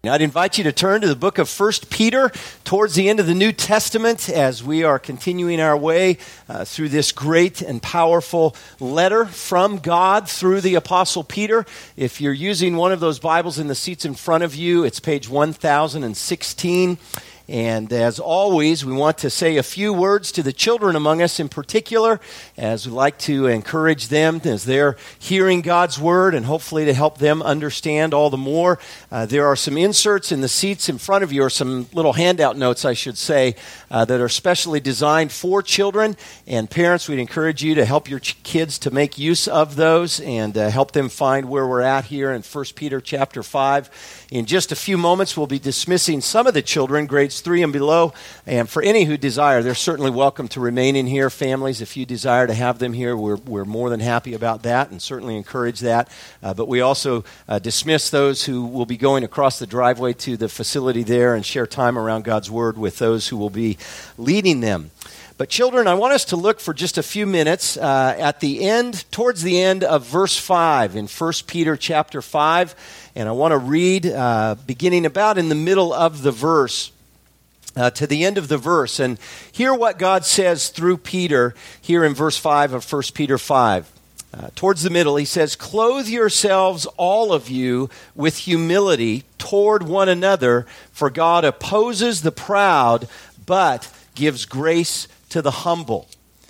I'd invite you to turn to the book of 1 Peter towards the end of the New Testament as we are continuing our way through this great and powerful letter from God through the Apostle Peter. If you're using one of those Bibles in the seats in front of you, it's page 1016. And as always, we want to say a few words to the children among us in particular, as we like to encourage them as they're hearing God's Word and hopefully to help them understand all the more. There are some inserts in the seats in front of you, or some little handout notes, I should say, that are specially designed for children. And parents, we'd encourage you to help your kids to make use of those and help them find where we're at here in 1 Peter chapter 5. In just a few moments, we'll be dismissing some of the children, grades 3 and below, and for any who desire, they're certainly welcome to remain in here. Families, if you desire to have them here, we're more than happy about that and certainly encourage that. But we also dismiss those who will be going across the driveway to the facility there and share time around God's Word with those who will be leading them. But children, I want us to look for just a few minutes at the end, towards the end of verse 5 in 1 Peter chapter 5. And I want to read beginning about in the middle of the verse to the end of the verse. And hear what God says through Peter here in verse 5 of 1 Peter 5. Towards the middle, he says, "Clothe yourselves, all of you, with humility toward one another, for God opposes the proud, but gives grace to the humble."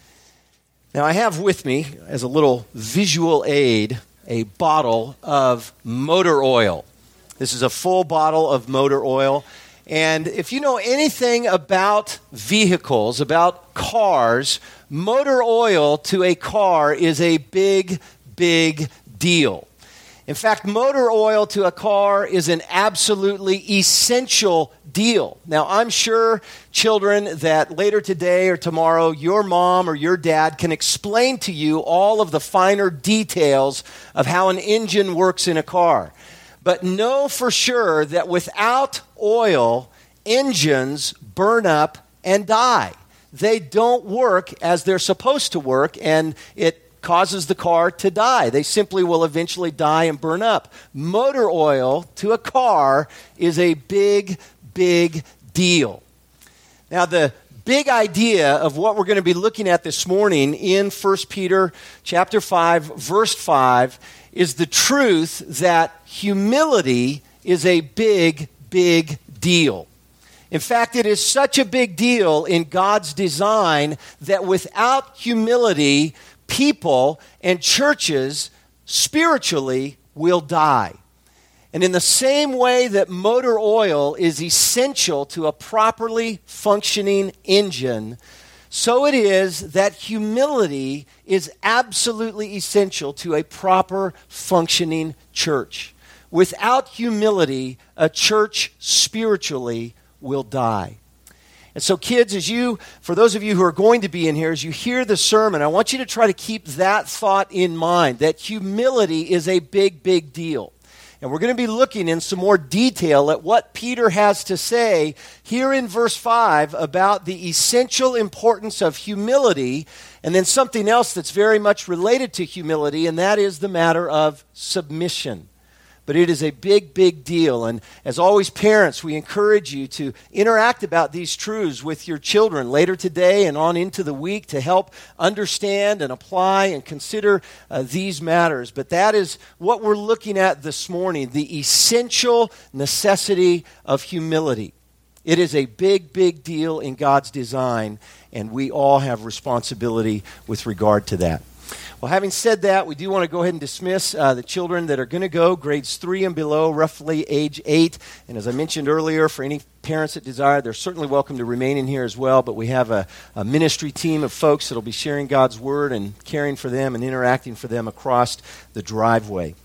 Now, I have with me, as a little visual aid, a bottle of motor oil. This is a full bottle of motor oil. And if you know anything about vehicles, about cars, motor oil to a car is a big, big deal. In fact, motor oil to a car is an absolutely essential deal. Now, I'm sure, children, that later today or tomorrow, your mom or your dad can explain to you all of the finer details of how an engine works in a car. But know for sure that without oil, engines burn up and die. They don't work as they're supposed to work, and it causes the car to die. They simply will eventually die and burn up. Motor oil to a car is a big, big deal. Now, the big idea of what we're going to be looking at this morning in 1 Peter chapter 5, verse 5, is the truth that humility is a big, big deal. In fact, it is such a big deal in God's design that without humility, people and churches spiritually will die. And in the same way that motor oil is essential to a properly functioning engine, so it is that humility is absolutely essential to a proper functioning church. Without humility, a church spiritually will die. And so kids, for those of you who are going to be in here, as you hear the sermon, I want you to try to keep that thought in mind, that humility is a big, big deal. And we're going to be looking in some more detail at what Peter has to say here in verse 5 about the essential importance of humility, and then something else that's very much related to humility, and that is the matter of submission. But it is a big, big deal. And as always, parents, we encourage you to interact about these truths with your children later today and on into the week to help understand and apply and consider these matters. But that is what we're looking at this morning, the essential necessity of humility. It is a big, big deal in God's design, and we all have responsibility with regard to that. Well, having said that, we do want to go ahead and dismiss the children that are going to go, grades 3 and below, roughly age 8. And as I mentioned earlier, for any parents that desire, they're certainly welcome to remain in here as well. But we have a ministry team of folks that will be sharing God's Word and caring for them and interacting for them across the driveway.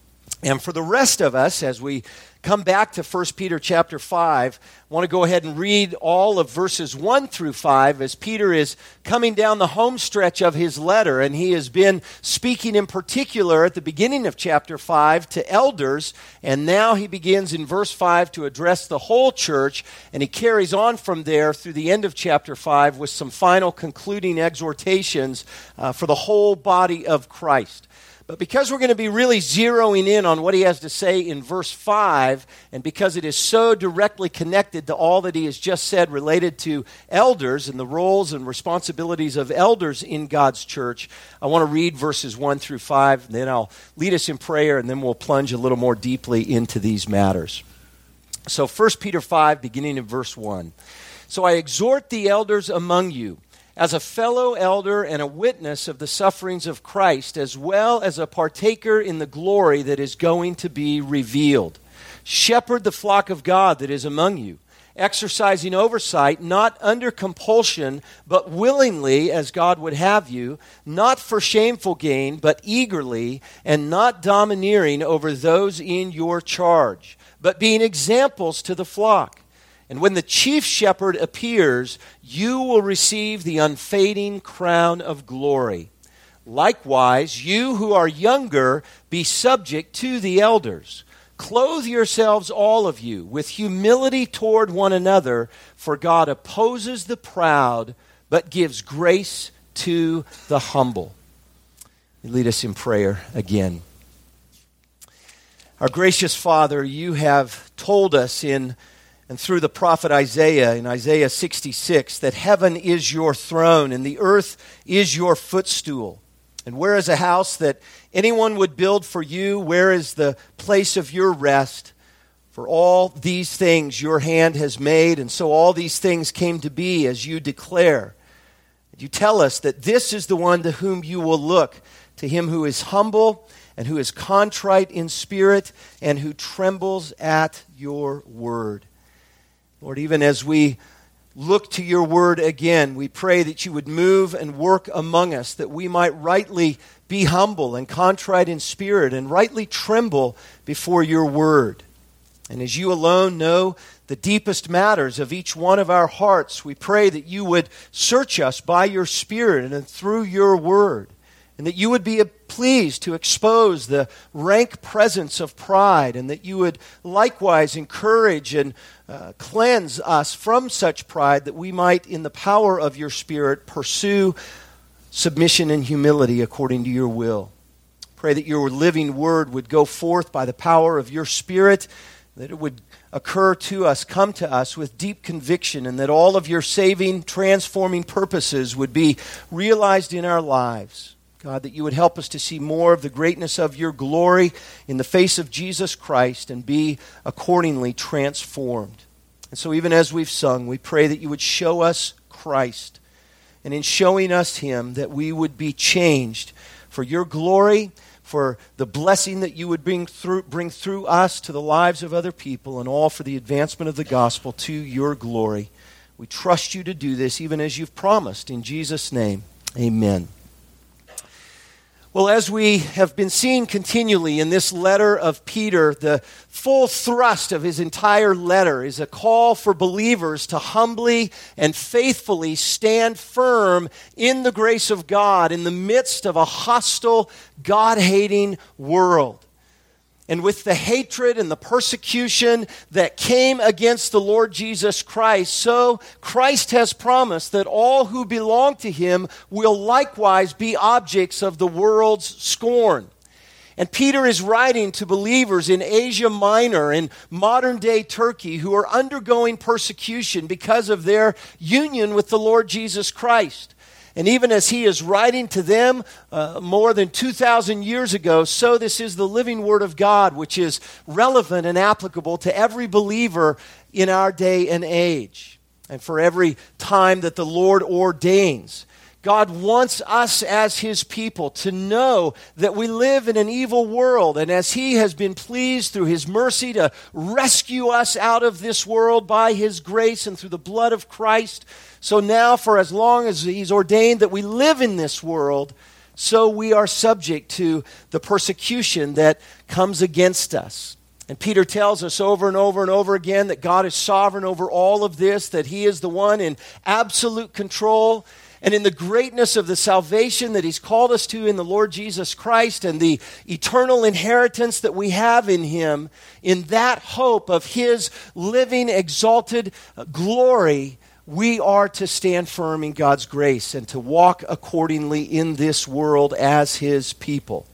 And for the rest of us, as we come back to 1 Peter chapter 5, I want to go ahead and read all of verses 1 through 5 as Peter is coming down the home stretch of his letter, and he has been speaking in particular at the beginning of chapter 5 to elders, and now he begins in verse 5 to address the whole church, and he carries on from there through the end of chapter 5 with some final concluding exhortations for the whole body of Christ. But because we're going to be really zeroing in on what he has to say in verse 5, and because it is so directly connected to all that he has just said related to elders and the roles and responsibilities of elders in God's church, I want to read verses 1 through 5, and then I'll lead us in prayer, and then we'll plunge a little more deeply into these matters. So 1 Peter 5, beginning in verse 1. So I exhort the elders among you, as a fellow elder and a witness of the sufferings of Christ, as well as a partaker in the glory that is going to be revealed. Shepherd the flock of God that is among you, exercising oversight, not under compulsion, but willingly, as God would have you, not for shameful gain, but eagerly, and not domineering over those in your charge, but being examples to the flock. And when the chief shepherd appears, you will receive the unfading crown of glory. Likewise, you who are younger, be subject to the elders. Clothe yourselves, all of you, with humility toward one another, for God opposes the proud, but gives grace to the humble. Lead us in prayer again. Our gracious Father, you have told us and through the prophet Isaiah, in Isaiah 66, that heaven is your throne and the earth is your footstool. And where is a house that anyone would build for you? Where is the place of your rest? For all these things your hand has made, and so all these things came to be as you declare. You tell us that this is the one to whom you will look, to him who is humble and who is contrite in spirit and who trembles at your word. Lord, even as we look to your word again, we pray that you would move and work among us, that we might rightly be humble and contrite in spirit and rightly tremble before your word. And as you alone know the deepest matters of each one of our hearts, we pray that you would search us by your Spirit and through your word, and that you would be pleased to expose the rank presence of pride, and that you would likewise encourage and cleanse us from such pride, that we might, in the power of your Spirit, pursue submission and humility according to your will. Pray that your living word would go forth by the power of your Spirit, that it would occur to us, come to us with deep conviction, and that all of your saving, transforming purposes would be realized in our lives. God, that you would help us to see more of the greatness of your glory in the face of Jesus Christ and be accordingly transformed. And so even as we've sung, we pray that you would show us Christ, and in showing us him, that we would be changed for your glory, for the blessing that you would bring through us to the lives of other people, and all for the advancement of the gospel to your glory. We trust you to do this even as you've promised. In Jesus' name, amen. Well, as we have been seeing continually in this letter of Peter, the full thrust of his entire letter is a call for believers to humbly and faithfully stand firm in the grace of God in the midst of a hostile, God-hating world. And with the hatred and the persecution that came against the Lord Jesus Christ, so Christ has promised that all who belong to him will likewise be objects of the world's scorn. And Peter is writing to believers in Asia Minor, in modern-day Turkey, who are undergoing persecution because of their union with the Lord Jesus Christ. And even as he is writing to them more than 2,000 years ago, so this is the living Word of God, which is relevant and applicable to every believer in our day and age, and for every time that the Lord ordains. God wants us as his people to know that we live in an evil world, and as he has been pleased through his mercy to rescue us out of this world by his grace and through the blood of Christ, so now for as long as he's ordained that we live in this world, so we are subject to the persecution that comes against us. And Peter tells us over and over and over again that God is sovereign over all of this, that he is the one in absolute control. And in the greatness of the salvation that he's called us to in the Lord Jesus Christ and the eternal inheritance that we have in him, in that hope of his living, exalted glory, we are to stand firm in God's grace and to walk accordingly in this world as his people.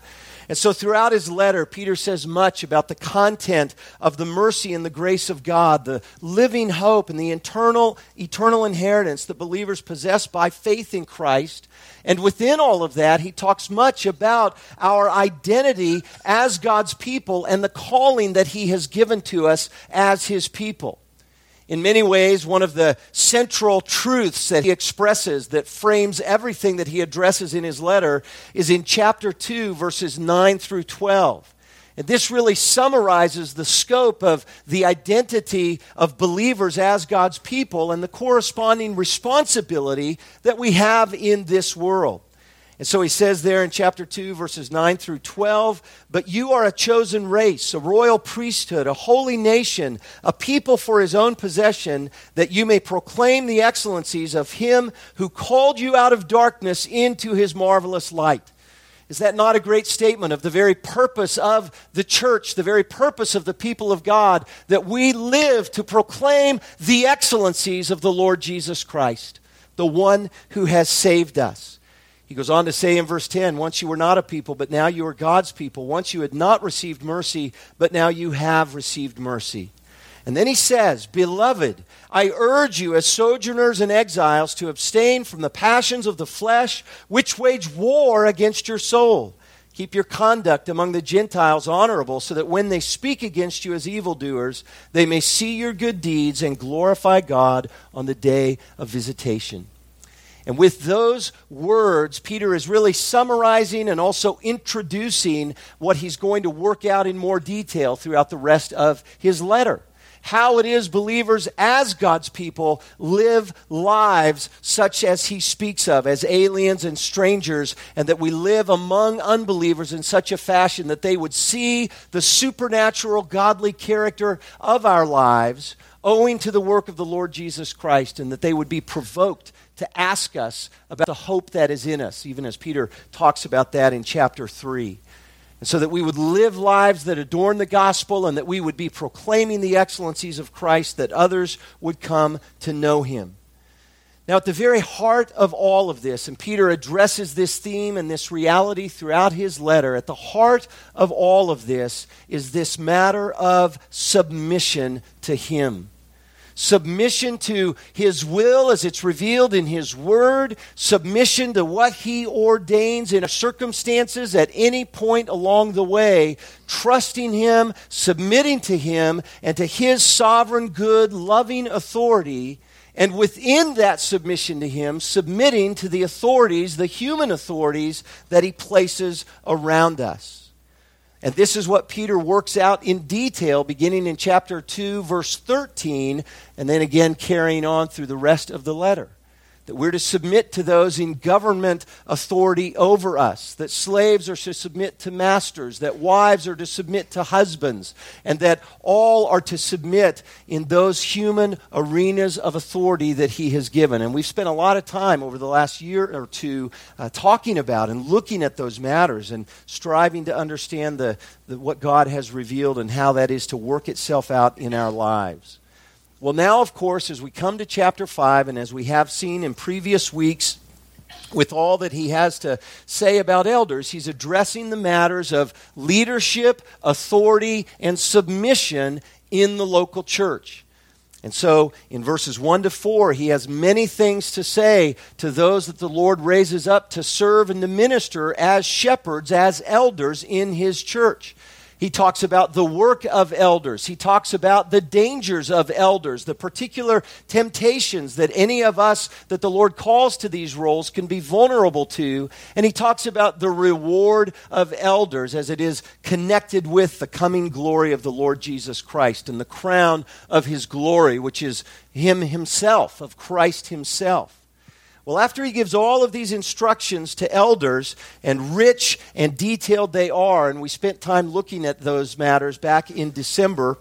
And so throughout his letter, Peter says much about the content of the mercy and the grace of God, the living hope and the eternal inheritance that believers possess by faith in Christ. And within all of that, he talks much about our identity as God's people and the calling that he has given to us as his people. In many ways, one of the central truths that he expresses that frames everything that he addresses in his letter is in chapter 2, verses 9 through 12. And this really summarizes the scope of the identity of believers as God's people and the corresponding responsibility that we have in this world. And so he says there in chapter 2, verses 9 through 12, "But you are a chosen race, a royal priesthood, a holy nation, a people for his own possession, that you may proclaim the excellencies of him who called you out of darkness into his marvelous light." Is that not a great statement of the very purpose of the church, the very purpose of the people of God, that we live to proclaim the excellencies of the Lord Jesus Christ, the one who has saved us? He goes on to say in verse 10, "Once you were not a people, but now you are God's people. Once you had not received mercy, but now you have received mercy." And then he says, "Beloved, I urge you as sojourners and exiles to abstain from the passions of the flesh, which wage war against your soul. Keep your conduct among the Gentiles honorable, so that when they speak against you as evildoers, they may see your good deeds and glorify God on the day of visitation." And with those words, Peter is really summarizing and also introducing what he's going to work out in more detail throughout the rest of his letter. How it is believers as God's people live lives such as he speaks of, as aliens and strangers, and that we live among unbelievers in such a fashion that they would see the supernatural godly character of our lives owing to the work of the Lord Jesus Christ, and that they would be provoked to ask us about the hope that is in us, even as Peter talks about that in chapter 3. And so that we would live lives that adorn the gospel, and that we would be proclaiming the excellencies of Christ, that others would come to know him. Now, at the very heart of all of this, and Peter addresses this theme and this reality throughout his letter, at the heart of all of this is this matter of submission to him. Submission to his will as it's revealed in his word, submission to what he ordains in circumstances at any point along the way, trusting him, submitting to him, and to his sovereign, good, loving authority, and within that submission to him, submitting to the authorities, the human authorities that he places around us. And this is what Peter works out in detail, beginning in chapter 2, verse 13, and then again carrying on through the rest of the letter. That we're to submit to those in government authority over us, that slaves are to submit to masters, that wives are to submit to husbands, and that all are to submit in those human arenas of authority that he has given. And we've spent a lot of time over the last year or two talking about and looking at those matters and striving to understand what God has revealed and how that is to work itself out in our lives. Well, now, of course, as we come to chapter 5, and as we have seen in previous weeks, with all that he has to say about elders, he's addressing the matters of leadership, authority, and submission in the local church. And so, in verses 1 to 4, he has many things to say to those that the Lord raises up to serve and to minister as shepherds, as elders in his church. He talks about the work of elders. He talks about the dangers of elders, the particular temptations that any of us that the Lord calls to these roles can be vulnerable to. And he talks about the reward of elders as it is connected with the coming glory of the Lord Jesus Christ and the crown of his glory, which is him himself, of Christ himself. Well, after he gives all of these instructions to elders, and rich and detailed they are, and we spent time looking at those matters back in December,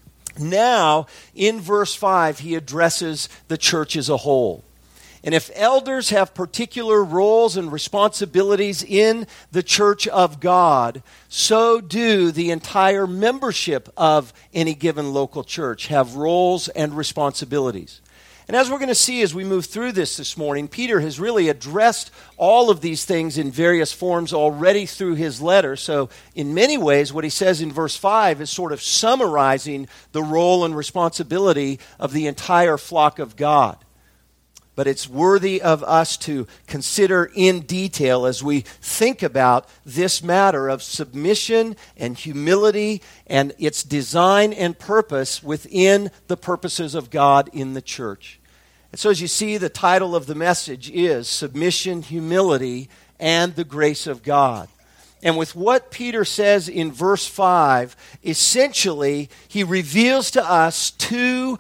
now in verse 5 he addresses the church as a whole. And if elders have particular roles and responsibilities in the church of God, so do the entire membership of any given local church have roles and responsibilities. And as we're going to see as we move through this morning, Peter has really addressed all of these things in various forms already through his letter. So in many ways, what he says in verse 5 is sort of summarizing the role and responsibility of the entire flock of God. But it's worthy of us to consider in detail as we think about this matter of submission and humility and its design and purpose within the purposes of God in the church. And so as you see, the title of the message is Submission, Humility, and the Grace of God. And with what Peter says in verse 5, essentially, he reveals to us two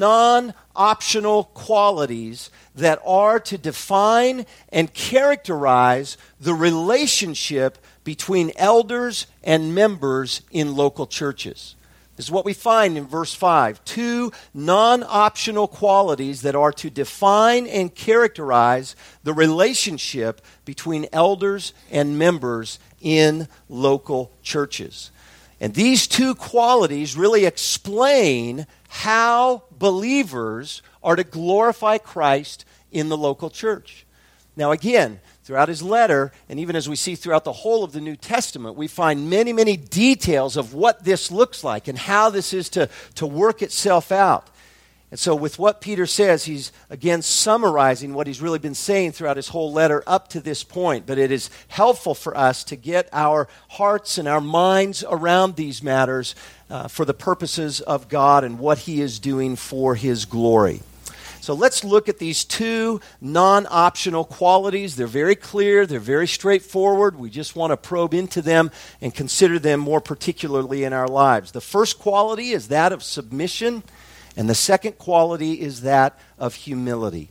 non-optional qualities that are to define and characterize the relationship between elders and members in local churches. This is what we find in verse 5. Two non-optional qualities that are to define and characterize the relationship between elders and members in local churches. And these two qualities really explain how believers are to glorify Christ in the local church. Now again, throughout his letter, and even as we see throughout the whole of the New Testament, we find many, many details of what this looks like and how this is to work itself out. And so with what Peter says, he's again summarizing what he's really been saying throughout his whole letter up to this point. But it is helpful for us to get our hearts and our minds around these matters for the purposes of God and what he is doing for his glory. So let's look at these two non-optional qualities. They're very clear. They're very straightforward. We just want to probe into them and consider them more particularly in our lives. The first quality is that of submission, and the second quality is that of humility.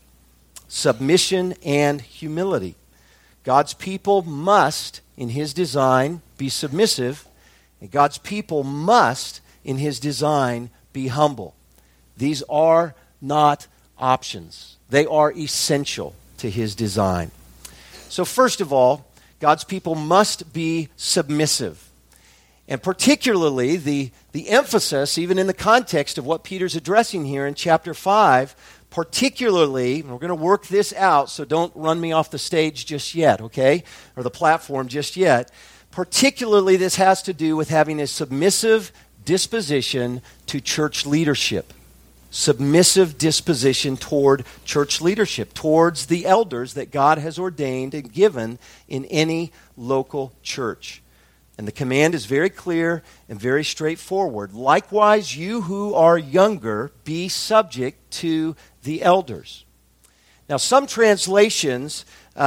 Submission and humility. God's people must, in his design, be submissive, and God's people must, in his design, be humble. These are not options. They are essential to his design. So first of all, God's people must be submissive. And particularly the emphasis, even in the context of what Peter's addressing here in chapter 5, particularly, we're going to work this out, so don't run me off the stage just yet, okay? Or the platform just yet. Particularly, this has to do with having a submissive disposition to church leadership. Submissive disposition toward church leadership, towards the elders that God has ordained and given in any local church. And the command is very clear and very straightforward. Likewise, you who are younger, be subject to the elders. Now, some translations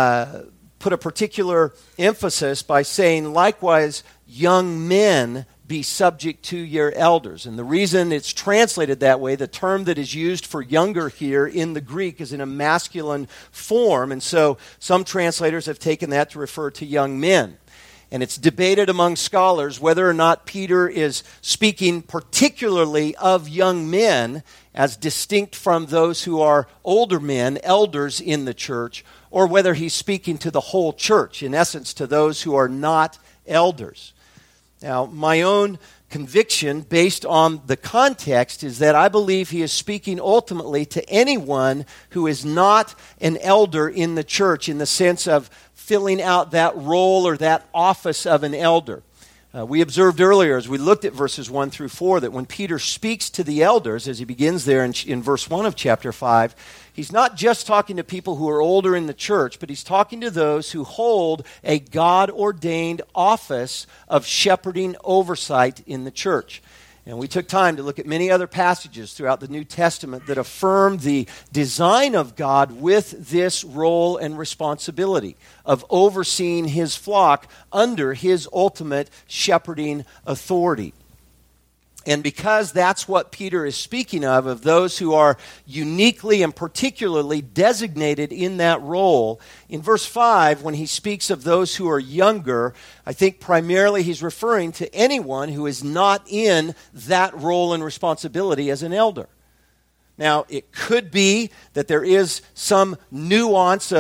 put a particular emphasis by saying, likewise, young men be subject to your elders. And the reason it's translated that way, the term that is used for younger here in the Greek is in a masculine form. And so some translators have taken that to refer to young men. And it's debated among scholars whether or not Peter is speaking particularly of young men as distinct from those who are older men, elders in the church, or whether he's speaking to the whole church, in essence, to those who are not elders. Now, my own conviction, based on the context, is that I believe he is speaking ultimately to anyone who is not an elder in the church in the sense of filling out that role or that office of an elder. We observed earlier as we looked at verses 1 through 4 that when Peter speaks to the elders, as he begins there in verse 1 of chapter 5, he's not just talking to people who are older in the church, but he's talking to those who hold a God-ordained office of shepherding oversight in the church. And we took time to look at many other passages throughout the New Testament that affirm the design of God with this role and responsibility of overseeing his flock under his ultimate shepherding authority. And because that's what Peter is speaking of those who are uniquely and particularly designated in that role, in verse 5, when he speaks of those who are younger, I think primarily he's referring to anyone who is not in that role and responsibility as an elder. Now, it could be that there is some nuance of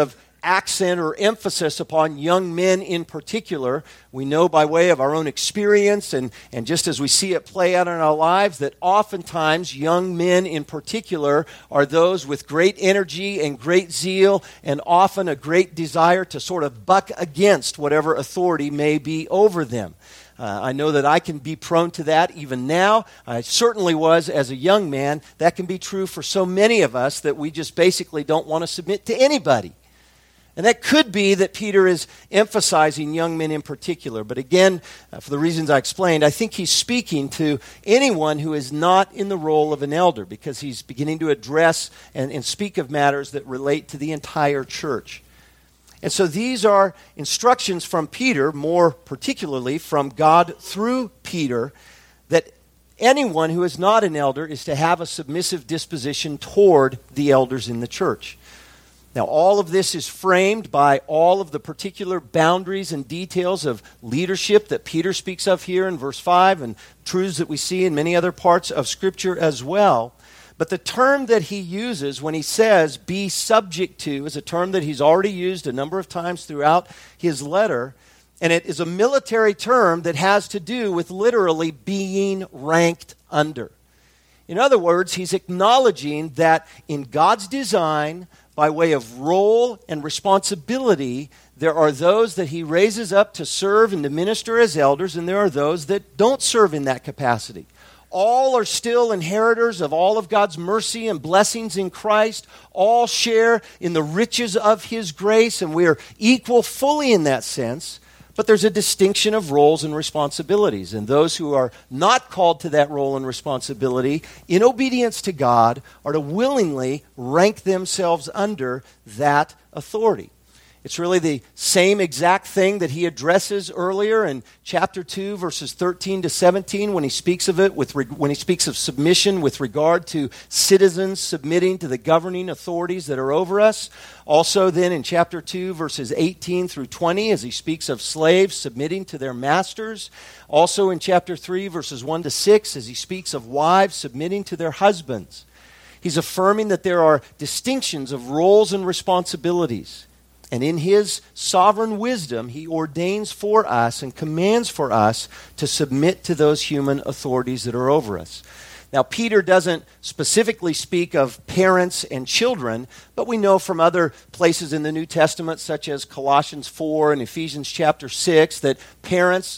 accent or emphasis upon young men in particular. We know by way of our own experience and just as we see it play out in our lives that oftentimes young men in particular are those with great energy and great zeal and often a great desire to sort of buck against whatever authority may be over them. I know that I can be prone to that even now. I certainly was as a young man. That can be true for so many of us that we just basically don't want to submit to anybody. And that could be that Peter is emphasizing young men in particular. But again, for the reasons I explained, I think he's speaking to anyone who is not in the role of an elder because he's beginning to address and speak of matters that relate to the entire church. And so these are instructions from Peter, more particularly from God through Peter, that anyone who is not an elder is to have a submissive disposition toward the elders in the church. Now, all of this is framed by all of the particular boundaries and details of leadership that Peter speaks of here in verse 5 and truths that we see in many other parts of Scripture as well. But the term that he uses when he says, be subject to, is a term that he's already used a number of times throughout his letter. And it is a military term that has to do with literally being ranked under. In other words, he's acknowledging that in God's design, by way of role and responsibility, there are those that he raises up to serve and to minister as elders, and there are those that don't serve in that capacity. All are still inheritors of all of God's mercy and blessings in Christ. All share in the riches of his grace, and we are equal fully in that sense. But there's a distinction of roles and responsibilities. And those who are not called to that role and responsibility in obedience to God are to willingly rank themselves under that authority. It's really the same exact thing that he addresses earlier in chapter 2, verses 13 to 17, when he speaks of it, when he speaks of submission with regard to citizens submitting to the governing authorities that are over us. Also then in chapter 2, verses 18 through 20, as he speaks of slaves submitting to their masters. Also in chapter 3, verses 1 to 6, as he speaks of wives submitting to their husbands. He's affirming that there are distinctions of roles and responsibilities. And in his sovereign wisdom, he ordains for us and commands for us to submit to those human authorities that are over us. Now, Peter doesn't specifically speak of parents and children, but we know from other places in the New Testament, such as Colossians 4 and Ephesians chapter 6, that parents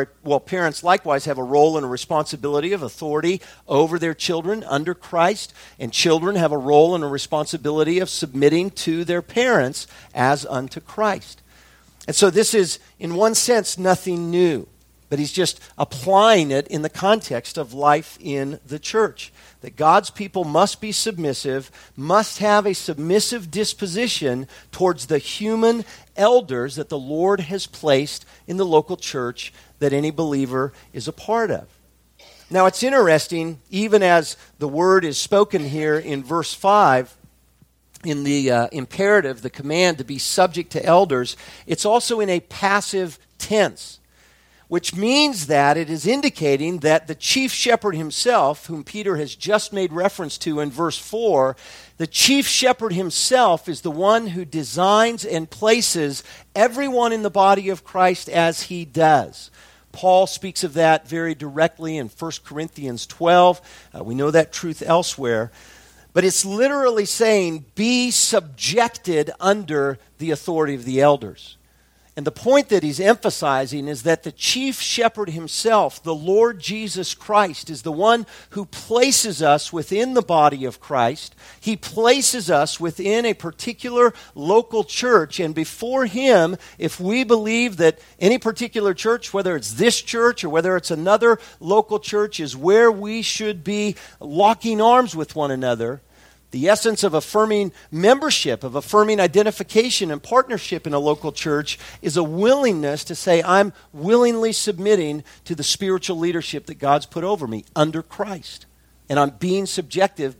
likewise have a role and a responsibility of authority over their children under Christ, and children have a role and a responsibility of submitting to their parents as unto Christ. And so this is, in one sense, nothing new. But he's just applying it in the context of life in the church. That God's people must be submissive, must have a submissive disposition towards the human elders that the Lord has placed in the local church that any believer is a part of. Now it's interesting, even as the word is spoken here in verse 5, in the imperative, the command to be subject to elders, it's also in a passive tense. Which means that it is indicating that the chief shepherd himself, whom Peter has just made reference to in verse 4, the chief shepherd himself is the one who designs and places everyone in the body of Christ as he does. Paul speaks of that very directly in 1 Corinthians 12. We know that truth elsewhere. But it's literally saying, be subjected under the authority of the elders. And the point that he's emphasizing is that the chief shepherd himself, the Lord Jesus Christ, is the one who places us within the body of Christ. He places us within a particular local church. And before him, if we believe that any particular church, whether it's this church or whether it's another local church, is where we should be locking arms with one another, the essence of affirming membership, of affirming identification and partnership in a local church is a willingness to say, I'm willingly submitting to the spiritual leadership that God's put over me under Christ. And I'm being subjected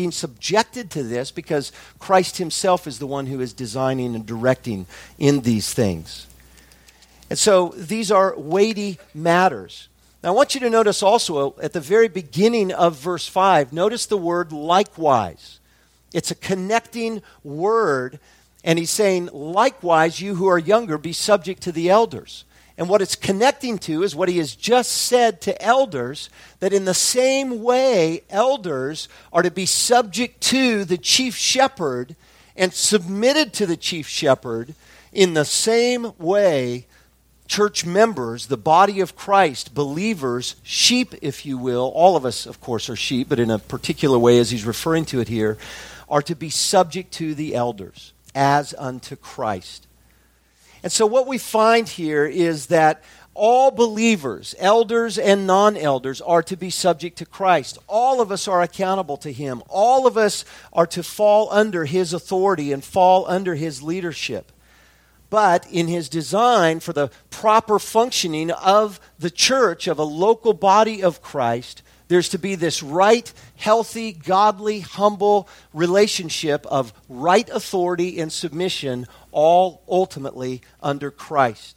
to this because Christ himself is the one who is designing and directing in these things. And so these are weighty matters. Now I want you to notice also at the very beginning of verse 5, notice the word likewise. It's a connecting word, And he's saying, likewise, you who are younger, be subject to the elders. And what it's connecting to is what he has just said to elders, that in the same way, elders are to be subject to the chief shepherd and submitted to the chief shepherd. In the same way, church members, the body of Christ, believers, sheep, if you will, all of us, of course, are sheep, but in a particular way, as he's referring to it here, are to be subject to the elders, as unto Christ. And so what we find here is that all believers, elders and non-elders, are to be subject to Christ. All of us are accountable to him. All of us are to fall under his authority and fall under his leadership. But in his design for the proper functioning of the church, of a local body of Christ, there's to be this right, healthy, godly, humble relationship of right authority and submission, all ultimately under Christ.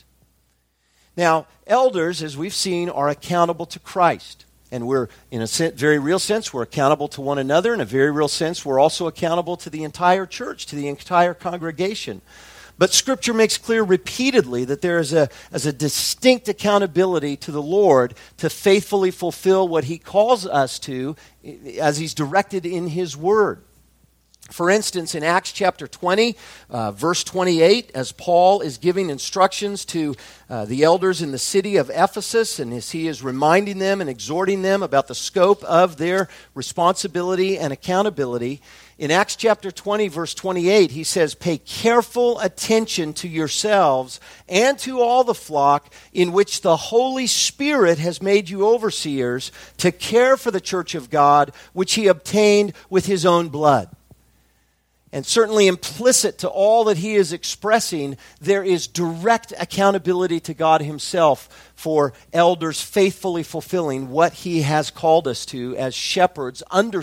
Now, elders, as we've seen, are accountable to Christ. And we're, in a very real sense, we're accountable to one another. In a very real sense, we're also accountable to the entire church, to the entire congregation. But Scripture makes clear repeatedly that there is a distinct accountability to the Lord to faithfully fulfill what he calls us to as he's directed in his word. For instance, in Acts chapter 20, verse 28, as Paul is giving instructions to the elders in the city of Ephesus, and as he is reminding them and exhorting them about the scope of their responsibility and accountability, in Acts chapter 20, verse 28, he says, "Pay careful attention to yourselves and to all the flock in which the Holy Spirit has made you overseers to care for the church of God, which he obtained with his own blood." And certainly implicit to all that he is expressing, there is direct accountability to God himself for elders faithfully fulfilling what he has called us to as shepherds under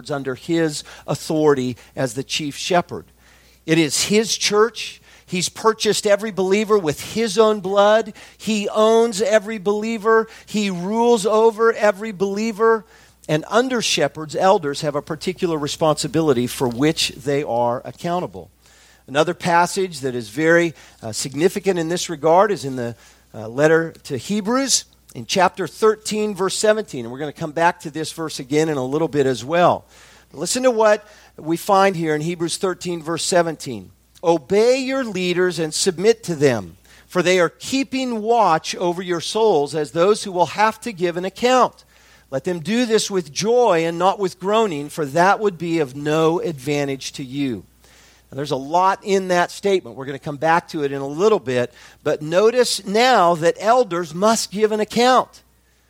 his authority as the chief shepherd. It is his church. He's purchased every believer with his own blood. He owns every believer. He rules over every believer. And under shepherds, elders have a particular responsibility for which they are accountable. Another passage that is very significant in this regard is in the letter to Hebrews in chapter 13, verse 17. And we're going to come back to this verse again in a little bit as well. Listen to what we find here in Hebrews 13, verse 17. "Obey your leaders and submit to them, for they are keeping watch over your souls as those who will have to give an account. Let them do this with joy and not with groaning, for that would be of no advantage to you." Now, there's a lot in that statement. We're going to come back to it in a little bit. But notice now that elders must give an account.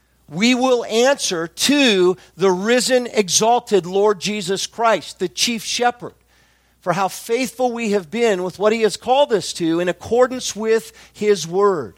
We will answer to the risen, exalted Lord Jesus Christ, the chief shepherd, for how faithful we have been with what he has called us to in accordance with his word.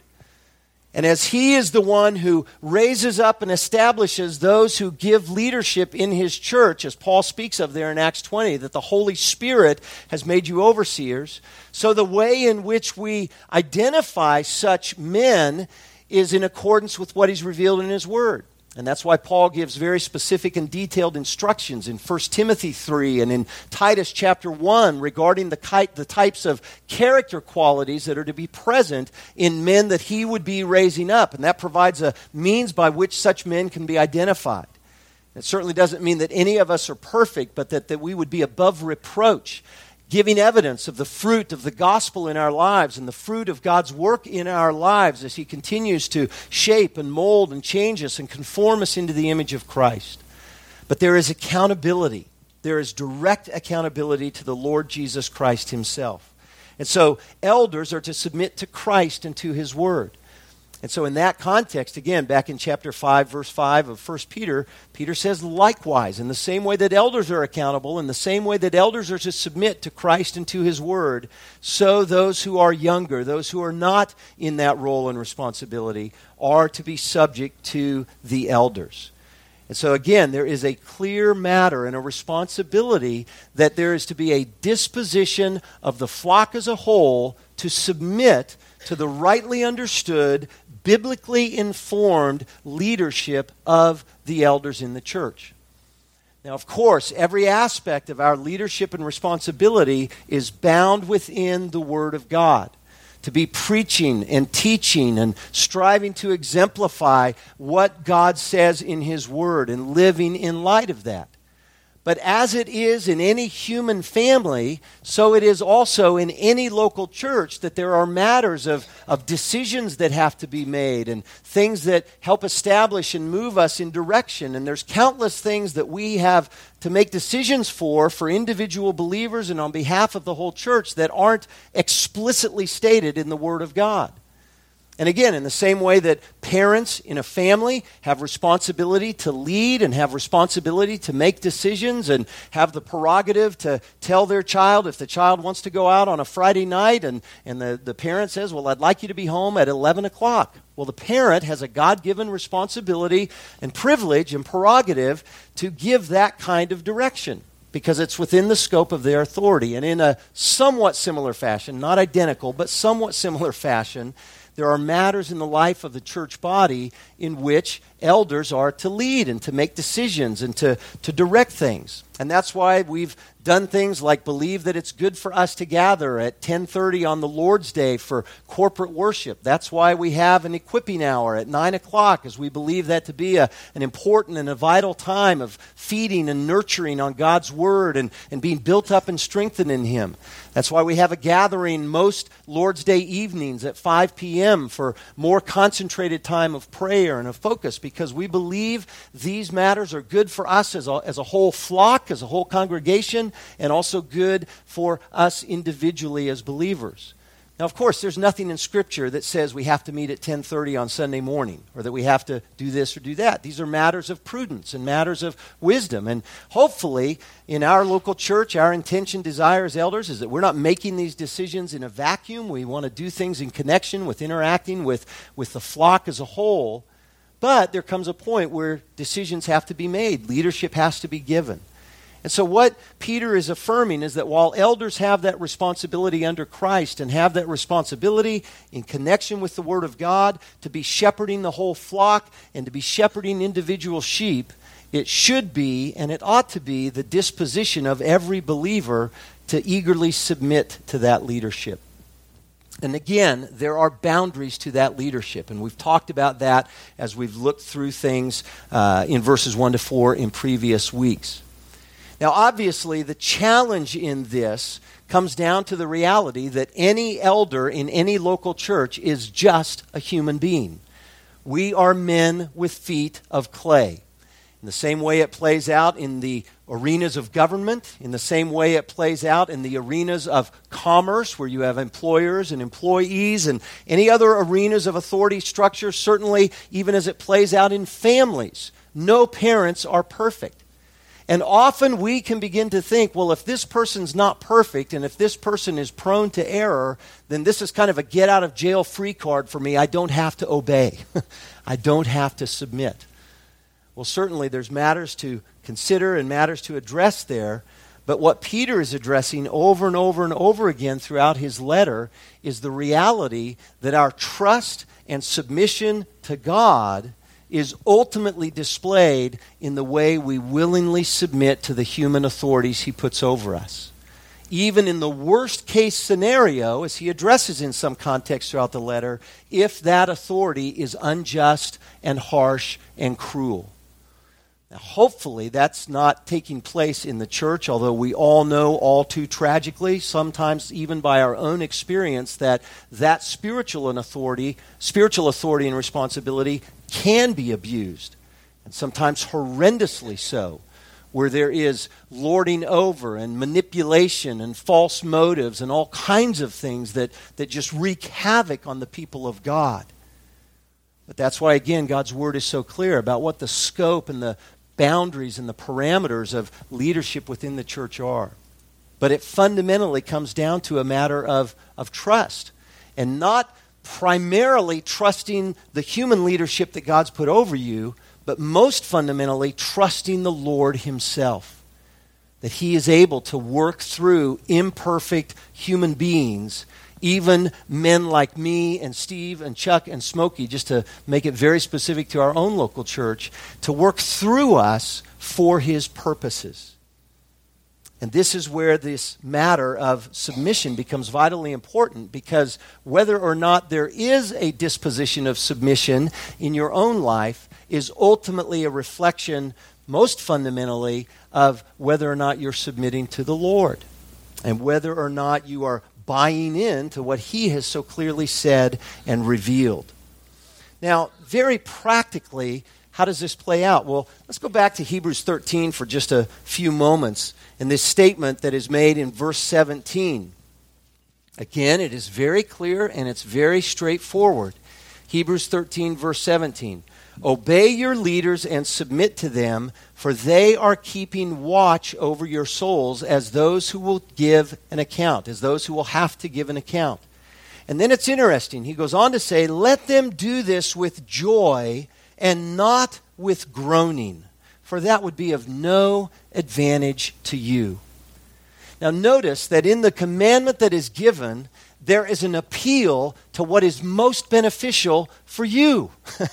And as he is the one who raises up and establishes those who give leadership in his church, as Paul speaks of there in Acts 20, that the Holy Spirit has made you overseers, so the way in which we identify such men is in accordance with what he's revealed in his word. And that's why Paul gives very specific and detailed instructions in 1 Timothy 3 and in Titus chapter 1 regarding the types of character qualities that are to be present in men that he would be raising up. And that provides a means by which such men can be identified. It certainly doesn't mean that any of us are perfect, but that we would be above reproach, giving evidence of the fruit of the gospel in our lives and the fruit of God's work in our lives as he continues to shape and mold and change us and conform us into the image of Christ. But there is accountability. There is direct accountability to the Lord Jesus Christ himself. And so elders are to submit to Christ and to his word. And so in that context, again, back in chapter 5, verse 5 of 1 Peter, Peter says, likewise, in the same way that elders are accountable, in the same way that elders are to submit to Christ and to his word, so those who are younger, those who are not in that role and responsibility, are to be subject to the elders. And so again, there is a clear matter and a responsibility that there is to be a disposition of the flock as a whole to submit to the rightly understood, biblically informed leadership of the elders in the church. Now, of course, every aspect of our leadership and responsibility is bound within the Word of God. To be preaching and teaching and striving to exemplify what God says in His Word and living in light of that. But as it is in any human family, so it is also in any local church that there are matters of decisions that have to be made and things that help establish and move us in direction. And there's countless things that we have to make decisions for individual believers and on behalf of the whole church that aren't explicitly stated in the Word of God. And again, in the same way that parents in a family have responsibility to lead and have responsibility to make decisions and have the prerogative to tell their child if the child wants to go out on a Friday night and the parent says, well, I'd like you to be home at 11 o'clock. Well, the parent has a God-given responsibility and privilege and prerogative to give that kind of direction, because it's within the scope of their authority. And in a somewhat similar fashion, not identical, but somewhat similar fashion, there are matters in the life of the church body in which elders are to lead and to make decisions and to direct things. And that's why we've done things like believe that it's good for us to gather at 10:30 on the Lord's Day for corporate worship. That's why we have an equipping hour at 9 o'clock, as we believe that to be an important and a vital time of feeding and nurturing on God's Word and being built up and strengthened in Him. That's why we have a gathering most Lord's Day evenings at 5 p.m. for more concentrated time of prayer and of focus, because we believe these matters are good for us as a whole flock, as a whole congregation, and also good for us individually as believers. Now, of course, there's nothing in Scripture that says we have to meet at 10:30 on Sunday morning, or that we have to do this or do that. These are matters of prudence and matters of wisdom. And hopefully, in our local church, our intention, desire as elders is that we're not making these decisions in a vacuum. We want to do things in connection with interacting with the flock as a whole. But there comes a point where decisions have to be made. Leadership has to be given. And so what Peter is affirming is that while elders have that responsibility under Christ and have that responsibility in connection with the Word of God to be shepherding the whole flock and to be shepherding individual sheep, it should be and it ought to be the disposition of every believer to eagerly submit to that leadership. And again, there are boundaries to that leadership, and we've talked about that as we've looked through things in verses 1 to 4 in previous weeks. Now, obviously, the challenge in this comes down to the reality that any elder in any local church is just a human being. We are men with feet of clay. In the same way it plays out in the arenas of government, in the same way it plays out in the arenas of commerce, where you have employers and employees and any other arenas of authority structure, certainly even as it plays out in families. No parents are perfect. And often we can begin to think, well, if this person's not perfect and if this person is prone to error, then this is kind of a get-out-of-jail-free card for me. I don't have to obey. I don't have to submit. Well, certainly there's matters to consider and matters to address there, but what Peter is addressing over and over and over again throughout his letter is the reality that our trust and submission to God is ultimately displayed in the way we willingly submit to the human authorities He puts over us. Even in the worst case scenario, as he addresses in some context throughout the letter, if that authority is unjust and harsh and cruel. Now, hopefully that's not taking place in the church, although we all know all too tragically, sometimes even by our own experience, that spiritual authority and responsibility can be abused, and sometimes horrendously so, where there is lording over and manipulation and false motives and all kinds of things that just wreak havoc on the people of God. But that's why, again, God's Word is so clear about what the scope and the boundaries and the parameters of leadership within the church are. But it fundamentally comes down to a matter of trust, and not primarily trusting the human leadership that God's put over you, but most fundamentally trusting the Lord Himself, that He is able to work through imperfect human beings even men like me and Steve and Chuck and Smokey, just to make it very specific to our own local church, to work through us for his purposes. And this is where this matter of submission becomes vitally important, because whether or not there is a disposition of submission in your own life is ultimately a reflection, most fundamentally, of whether or not you're submitting to the Lord and whether or not you are buying into what he has so clearly said and revealed. Now, very practically, how does this play out? Well, let's go back to Hebrews 13 for just a few moments and this statement that is made in verse 17. Again, it is very clear and it's very straightforward. Hebrews 13, verse 17. Obey your leaders and submit to them, for they are keeping watch over your souls as those who will give an account, as those who will have to give an account. And then it's interesting. He goes on to say, let them do this with joy and not with groaning, for that would be of no advantage to you. Now notice that in the commandment that is given, there is an appeal to what is most beneficial for you.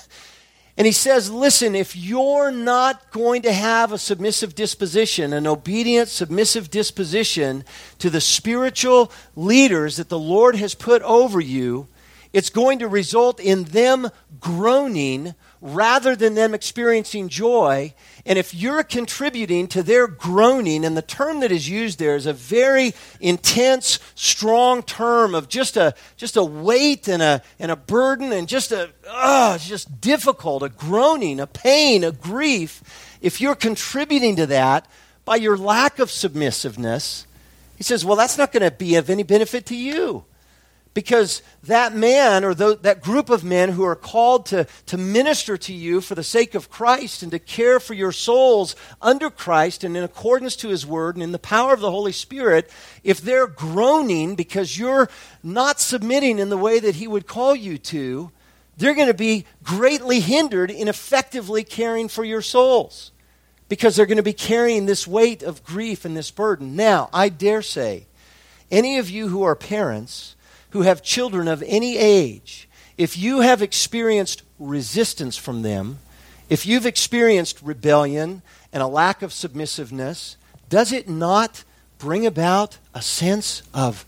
And he says, listen, if you're not going to have a submissive disposition, an obedient, submissive disposition to the spiritual leaders that the Lord has put over you, it's going to result in them groaning rather than them experiencing joy. And if you're contributing to their groaning, and the term that is used there is a very intense, strong term of just a weight and a burden and just difficult, a groaning, a pain, a grief. If you're contributing to that by your lack of submissiveness, he says, well, that's not going to be of any benefit to you. Because that man or that group of men who are called to minister to you for the sake of Christ and to care for your souls under Christ and in accordance to his word and in the power of the Holy Spirit, if they're groaning because you're not submitting in the way that he would call you to, they're going to be greatly hindered in effectively caring for your souls, because they're going to be carrying this weight of grief and this burden. Now, I dare say, any of you who are parents who have children of any age, if you have experienced resistance from them, if you've experienced rebellion and a lack of submissiveness, does it not bring about a sense of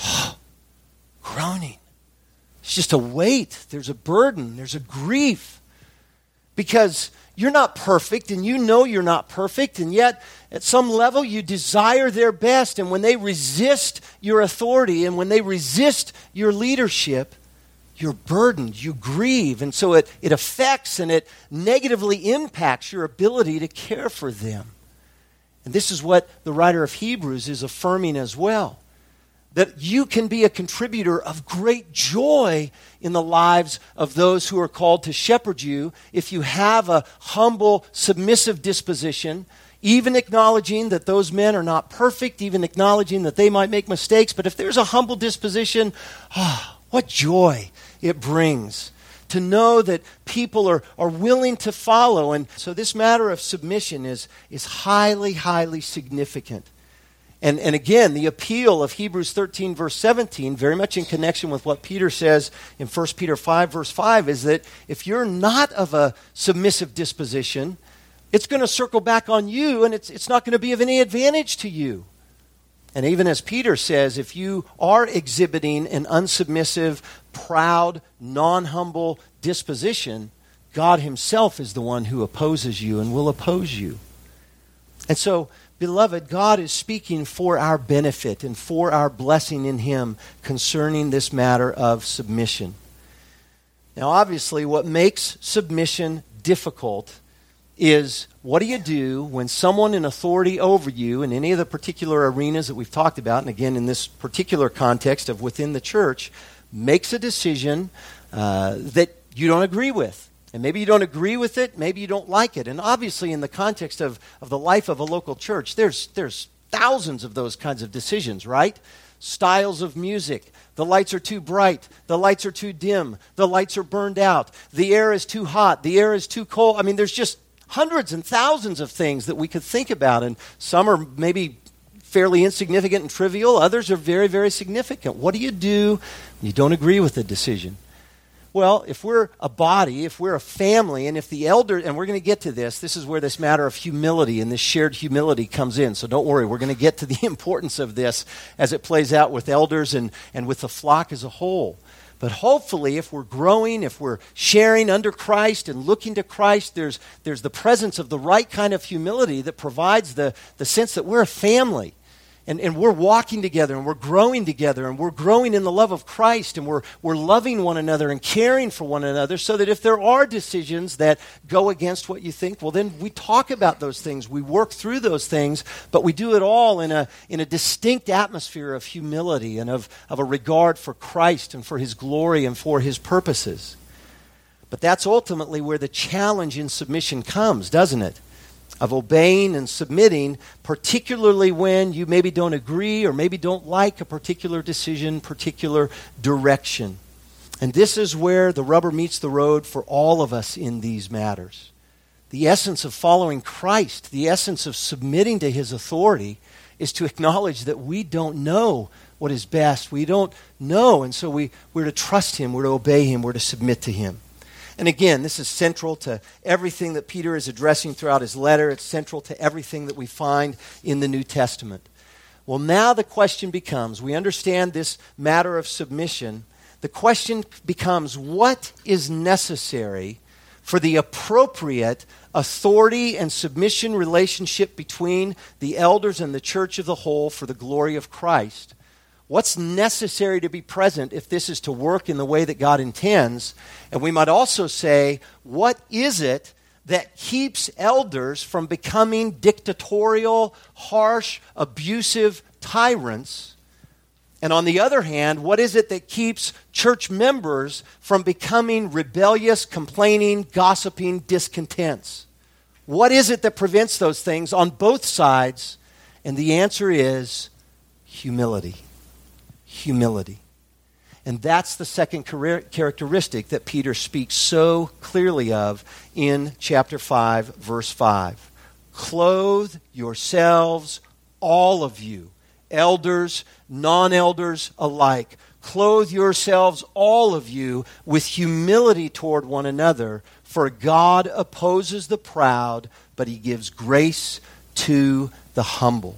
groaning? It's just a weight. There's a burden. There's a grief. Because you're not perfect, and you know you're not perfect, and yet at some level you desire their best. And when they resist your authority and when they resist your leadership, you're burdened, you grieve. And so it affects and it negatively impacts your ability to care for them. And this is what the writer of Hebrews is affirming as well. That you can be a contributor of great joy in the lives of those who are called to shepherd you if you have a humble, submissive disposition, even acknowledging that those men are not perfect, even acknowledging that they might make mistakes. But if there's a humble disposition, what joy it brings to know that people are willing to follow. And so this matter of submission is highly, highly significant. And again, the appeal of Hebrews 13, verse 17, very much in connection with what Peter says in 1 Peter 5, verse 5, is that if you're not of a submissive disposition, it's going to circle back on you, and it's not going to be of any advantage to you. And even as Peter says, if you are exhibiting an unsubmissive, proud, non-humble disposition, God himself is the one who opposes you and will oppose you. And so, beloved, God is speaking for our benefit and for our blessing in him concerning this matter of submission. Now, obviously, what makes submission difficult is, what do you do when someone in authority over you in any of the particular arenas that we've talked about, and again, in this particular context of within the church, makes a decision that you don't agree with? And maybe you don't agree with it, maybe you don't like it. And obviously in the context of the life of a local church, there's thousands of those kinds of decisions, right? Styles of music. The lights are too bright. The lights are too dim. The lights are burned out. The air is too hot. The air is too cold. I mean, there's just hundreds and thousands of things that we could think about. And some are maybe fairly insignificant and trivial. Others are very, very significant. What do you do when you don't agree with a decision? Well, if we're a body, if we're a family, and if the elder, and we're going to get to this is where this matter of humility and this shared humility comes in. So don't worry, we're going to get to the importance of this as it plays out with elders and with the flock as a whole. But hopefully, if we're growing, if we're sharing under Christ and looking to Christ, there's the presence of the right kind of humility that provides the sense that we're a family. And we're walking together, and we're growing together, and we're growing in the love of Christ, and we're loving one another and caring for one another, so that if there are decisions that go against what you think, well, then we talk about those things, we work through those things, but we do it all in a distinct atmosphere of humility and of a regard for Christ and for His glory and for His purposes. But that's ultimately where the challenge in submission comes, doesn't it? Of obeying and submitting, particularly when you maybe don't agree or maybe don't like a particular decision, particular direction. And this is where the rubber meets the road for all of us in these matters. The essence of following Christ, the essence of submitting to His authority, is to acknowledge that we don't know what is best. We don't know, and so we're to trust Him, we're to obey Him, we're to submit to Him. And again, this is central to everything that Peter is addressing throughout his letter. It's central to everything that we find in the New Testament. Well, now the question becomes, we understand this matter of submission. The question becomes, what is necessary for the appropriate authority and submission relationship between the elders and the church of the whole for the glory of Christ? What's necessary to be present if this is to work in the way that God intends? And we might also say, what is it that keeps elders from becoming dictatorial, harsh, abusive tyrants? And on the other hand, what is it that keeps church members from becoming rebellious, complaining, gossiping discontents? What is it that prevents those things on both sides? And the answer is humility. Humility. And that's the second characteristic that Peter speaks so clearly of in chapter 5, verse 5. Clothe yourselves, all of you, elders, non-elders alike. Clothe yourselves, all of you, with humility toward one another, for God opposes the proud, but He gives grace to the humble.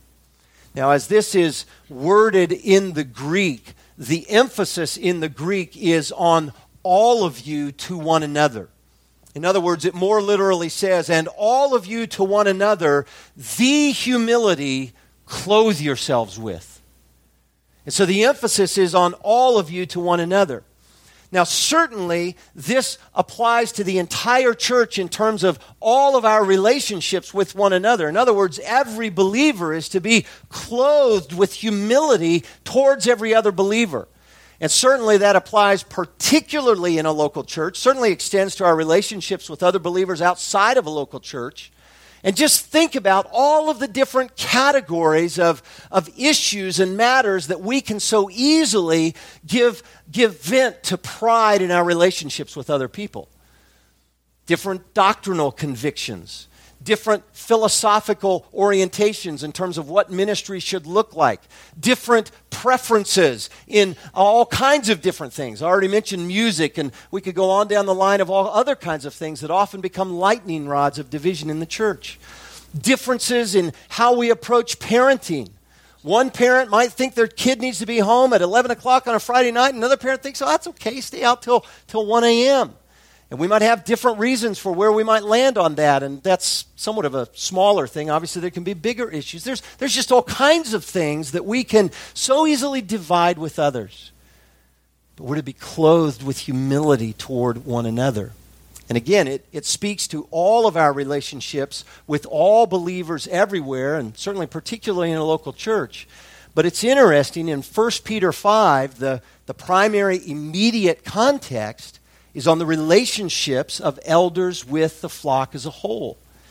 Now, as this is worded in the Greek, the emphasis in the Greek is on all of you to one another. In other words, it more literally says, and all of you to one another, the humility clothe yourselves with. And so the emphasis is on all of you to one another. Now, certainly, this applies to the entire church in terms of all of our relationships with one another. In other words, every believer is to be clothed with humility towards every other believer. And certainly that applies particularly in a local church, certainly extends to our relationships with other believers outside of a local church. And just think about all of the different categories of issues and matters that we can so easily give vent to pride in our relationships with other people. Different doctrinal convictions, different philosophical orientations in terms of what ministry should look like, different preferences in all kinds of different things. I already mentioned music, and we could go on down the line of all other kinds of things that often become lightning rods of division in the church. Differences in how we approach parenting. One parent might think their kid needs to be home at 11 o'clock on a Friday night, and another parent thinks, oh, that's okay, stay out till 1 a.m., and we might have different reasons for where we might land on that, and that's somewhat of a smaller thing. Obviously, there can be bigger issues. There's just all kinds of things that we can so easily divide with others. But we're to be clothed with humility toward one another. And again, it speaks to all of our relationships with all believers everywhere, and certainly particularly in a local church. But it's interesting, in 1 Peter 5, the primary immediate context is on the relationships of elders with the flock as a whole.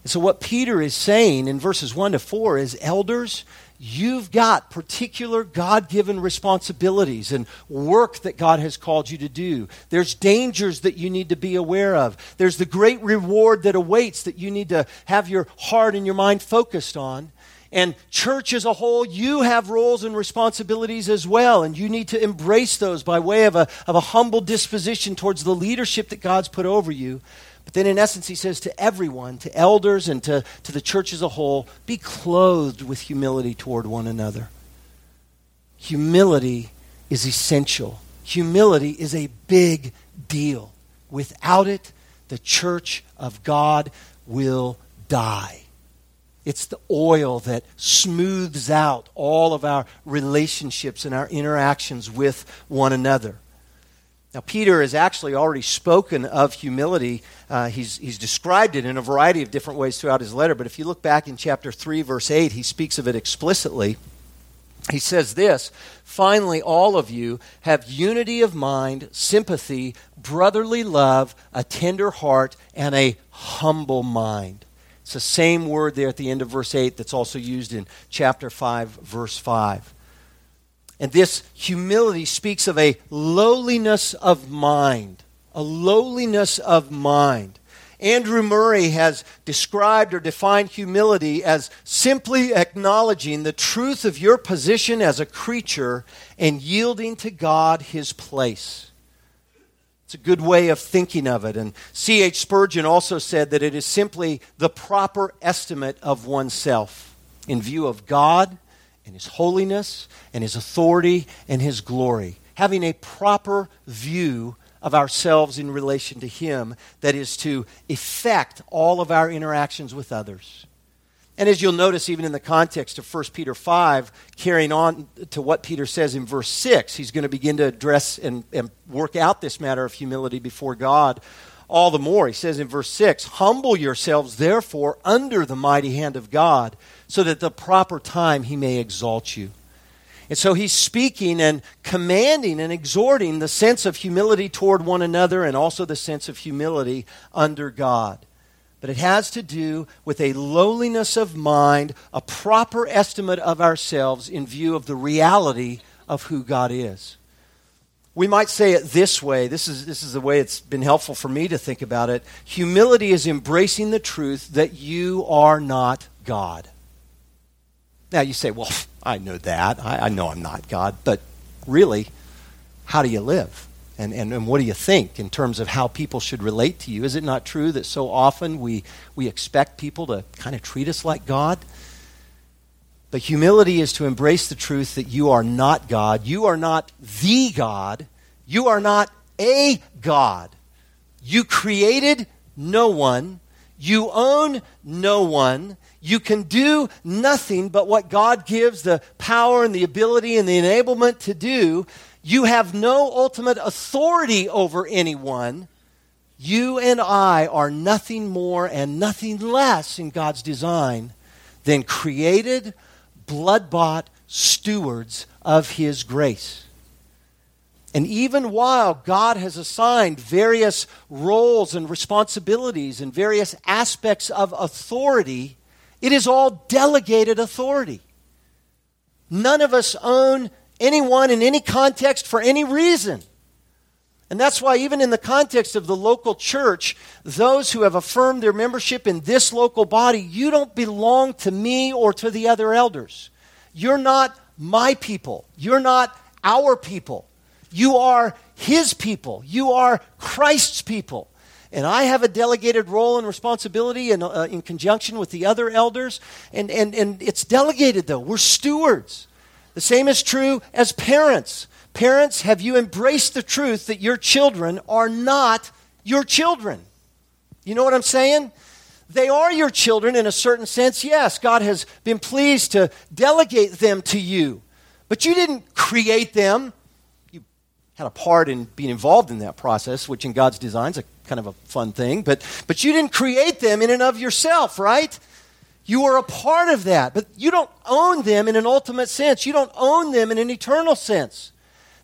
And so what Peter is saying in verses 1 to 4 is, elders, you've got particular God-given responsibilities and work that God has called you to do. There's dangers that you need to be aware of. There's the great reward that awaits that you need to have your heart and your mind focused on. And church as a whole, you have roles and responsibilities as well, and you need to embrace those by way of a humble disposition towards the leadership that God's put over you. But then in essence, he says to everyone, to elders and to the church as a whole, be clothed with humility toward one another. Humility is essential. Humility is a big deal. Without it, the church of God will die. It's the oil that smooths out all of our relationships and our interactions with one another. Now, Peter has actually already spoken of humility. He's described it in a variety of different ways throughout his letter. But if you look back in chapter 3, verse 8, he speaks of it explicitly. He says this, finally, all of you have unity of mind, sympathy, brotherly love, a tender heart, and a humble mind. It's the same word there at the end of verse 8 that's also used in chapter 5, verse 5. And this humility speaks of a lowliness of mind. A lowliness of mind. Andrew Murray has described or defined humility as simply acknowledging the truth of your position as a creature and yielding to God his place. It's a good way of thinking of it. And C.H. Spurgeon also said that it is simply the proper estimate of oneself in view of God and his holiness and his authority and his glory. Having a proper view of ourselves in relation to him that is to effect all of our interactions with others. And as you'll notice, even in the context of 1 Peter 5, carrying on to what Peter says in verse 6, he's going to begin to address and work out this matter of humility before God all the more. He says in verse 6, humble yourselves, therefore, under the mighty hand of God, so that at the proper time he may exalt you. And so he's speaking and commanding and exhorting the sense of humility toward one another and also the sense of humility under God. But it has to do with a lowliness of mind, a proper estimate of ourselves in view of the reality of who God is. We might say it this way. This is the way it's been helpful for me to think about it. Humility is embracing the truth that you are not God. Now you say, well, I know that. I know I'm not God. But really, how do you live? And what do you think in terms of how people should relate to you? Is it not true that so often we expect people to kind of treat us like God? But humility is to embrace the truth that you are not God. You are not the God. You are not a God. You created no one. You own no one. You can do nothing but what God gives the power and the ability and the enablement to do. You have no ultimate authority over anyone. You and I are nothing more and nothing less in God's design than created, blood-bought stewards of his grace. And even while God has assigned various roles and responsibilities and various aspects of authority, it is all delegated authority. None of us own anyone in any context for any reason. And that's why even in the context of the local church, those who have affirmed their membership in this local body, you don't belong to me or to the other elders. You're not my people. You're not our people. You are his people. You are Christ's people. And I have a delegated role and responsibility in conjunction with the other elders. And it's delegated, though. We're stewards. The same is true as parents. Parents, have you embraced the truth that your children are not your children? You know what I'm saying? They are your children in a certain sense. Yes, God has been pleased to delegate them to you. But you didn't create them. You had a part in being involved in that process, which in God's design is a kind of a fun thing. But you didn't create them in and of yourself, right? You are a part of that, but you don't own them in an ultimate sense. You don't own them in an eternal sense.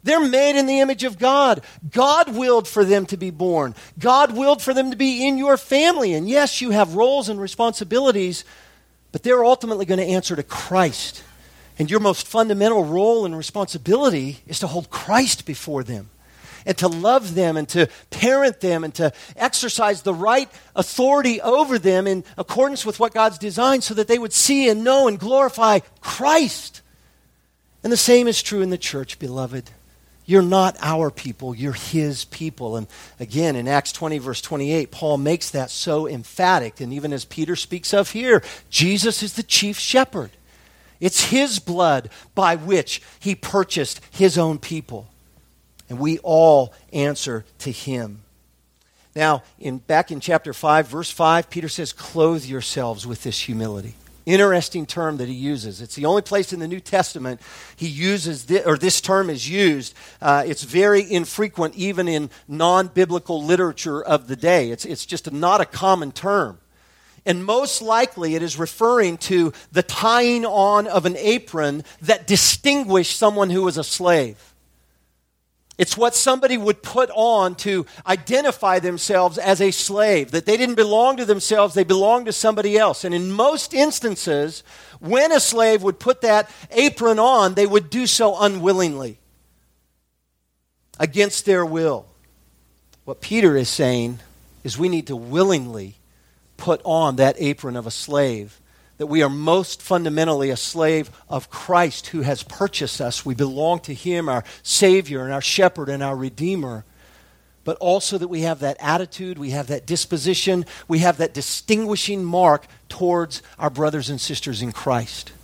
They're made in the image of God. God willed for them to be born. God willed for them to be in your family. And yes, you have roles and responsibilities, but they're ultimately going to answer to Christ. And your most fundamental role and responsibility is to hold Christ before them and to love them and to parent them and to exercise the right authority over them in accordance with what God's designed so that they would see and know and glorify Christ. And the same is true in the church, beloved. You're not our people, you're His people. And again, in Acts 20, verse 28, Paul makes that so emphatic. And even as Peter speaks of here, Jesus is the chief shepherd. It's His blood by which He purchased His own people. And we all answer to Him. Now, back in chapter 5, verse 5, Peter says, clothe yourselves with this humility. Interesting term that he uses. It's the only place in the New Testament he uses this term is used. It's very infrequent even in non-biblical literature of the day. It's just not a common term. And most likely it is referring to the tying on of an apron that distinguished someone who was a slave. It's what somebody would put on to identify themselves as a slave, that they didn't belong to themselves, they belonged to somebody else. And in most instances, when a slave would put that apron on, they would do so unwillingly, against their will. What Peter is saying is we need to willingly put on that apron of a slave, that we are most fundamentally a slave of Christ who has purchased us. We belong to Him, our Savior and our Shepherd and our Redeemer. But also that we have that attitude, we have that disposition, we have that distinguishing mark towards our brothers and sisters in Christ.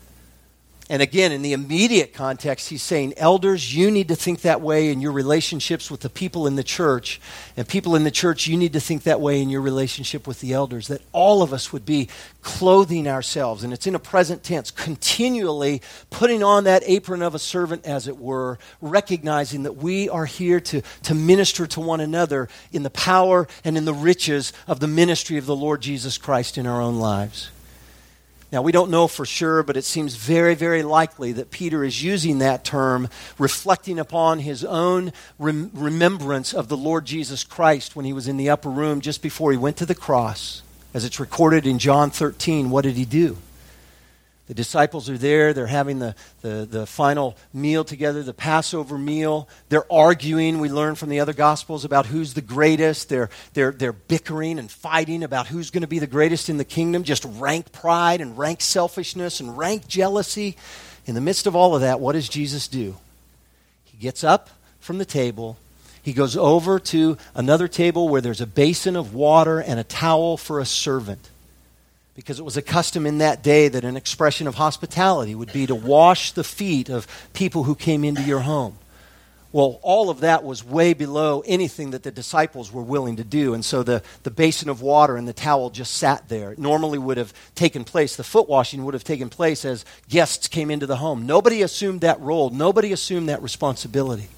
And again, in the immediate context, he's saying, elders, you need to think that way in your relationships with the people in the church. And people in the church, you need to think that way in your relationship with the elders. That all of us would be clothing ourselves, and it's in a present tense, continually putting on that apron of a servant, as it were, recognizing that we are here to minister to one another in the power and in the riches of the ministry of the Lord Jesus Christ in our own lives. Now, we don't know for sure, but it seems very, very likely that Peter is using that term, reflecting upon his own remembrance of the Lord Jesus Christ when he was in the upper room just before he went to the cross. As it's recorded in John 13, what did he do? The disciples are there. They're having the final meal together, the Passover meal. They're arguing. We learn from the other Gospels about who's the greatest. They're bickering and fighting about who's going to be the greatest in the kingdom. Just rank pride and rank selfishness and rank jealousy. In the midst of all of that, what does Jesus do? He gets up from the table. He goes over to another table where there's a basin of water and a towel for a servant. Because it was a custom in that day that an expression of hospitality would be to wash the feet of people who came into your home. Well, all of that was way below anything that the disciples were willing to do. And so the basin of water and the towel just sat there. It normally would have taken place, the foot washing would have taken place as guests came into the home. Nobody assumed that role. Nobody assumed that responsibility.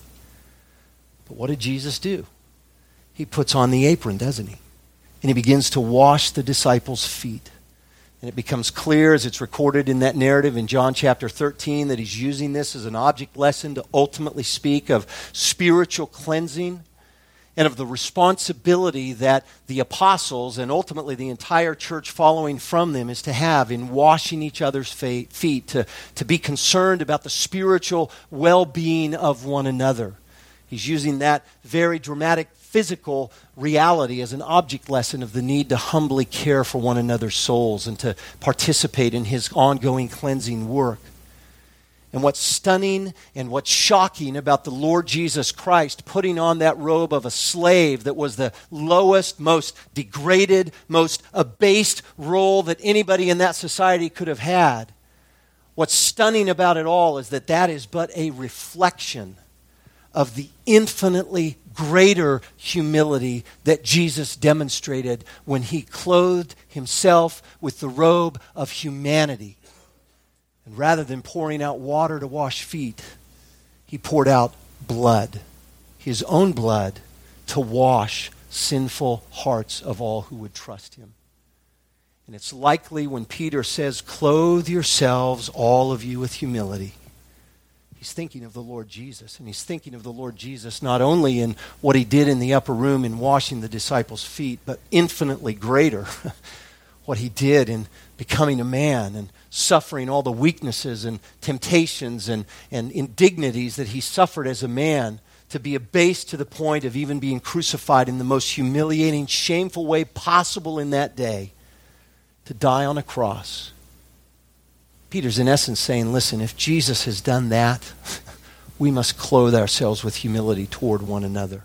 But what did Jesus do? He puts on the apron, doesn't he? And he begins to wash the disciples' feet. And it becomes clear as it's recorded in that narrative in John chapter 13 that he's using this as an object lesson to ultimately speak of spiritual cleansing and of the responsibility that the apostles and ultimately the entire church following from them is to have in washing each other's feet, to be concerned about the spiritual well-being of one another. He's using that very dramatic physical reality as an object lesson of the need to humbly care for one another's souls and to participate in his ongoing cleansing work. And what's stunning and what's shocking about the Lord Jesus Christ putting on that robe of a slave that was the lowest, most degraded, most abased role that anybody in that society could have had. What's stunning about it all is that that is but a reflection of the infinitely greater humility that Jesus demonstrated when he clothed himself with the robe of humanity. And rather than pouring out water to wash feet, he poured out blood, his own blood, to wash sinful hearts of all who would trust him. And it's likely when Peter says, clothe yourselves, all of you, with humility, He's thinking of the Lord Jesus, and he's thinking of the Lord Jesus not only in what he did in the upper room in washing the disciples' feet, but infinitely greater, what he did in becoming a man and suffering all the weaknesses and temptations and indignities that he suffered as a man, to be abased to the point of even being crucified in the most humiliating, shameful way possible in that day, to die on a cross. Peter's in essence saying, listen, if Jesus has done that, we must clothe ourselves with humility toward one another.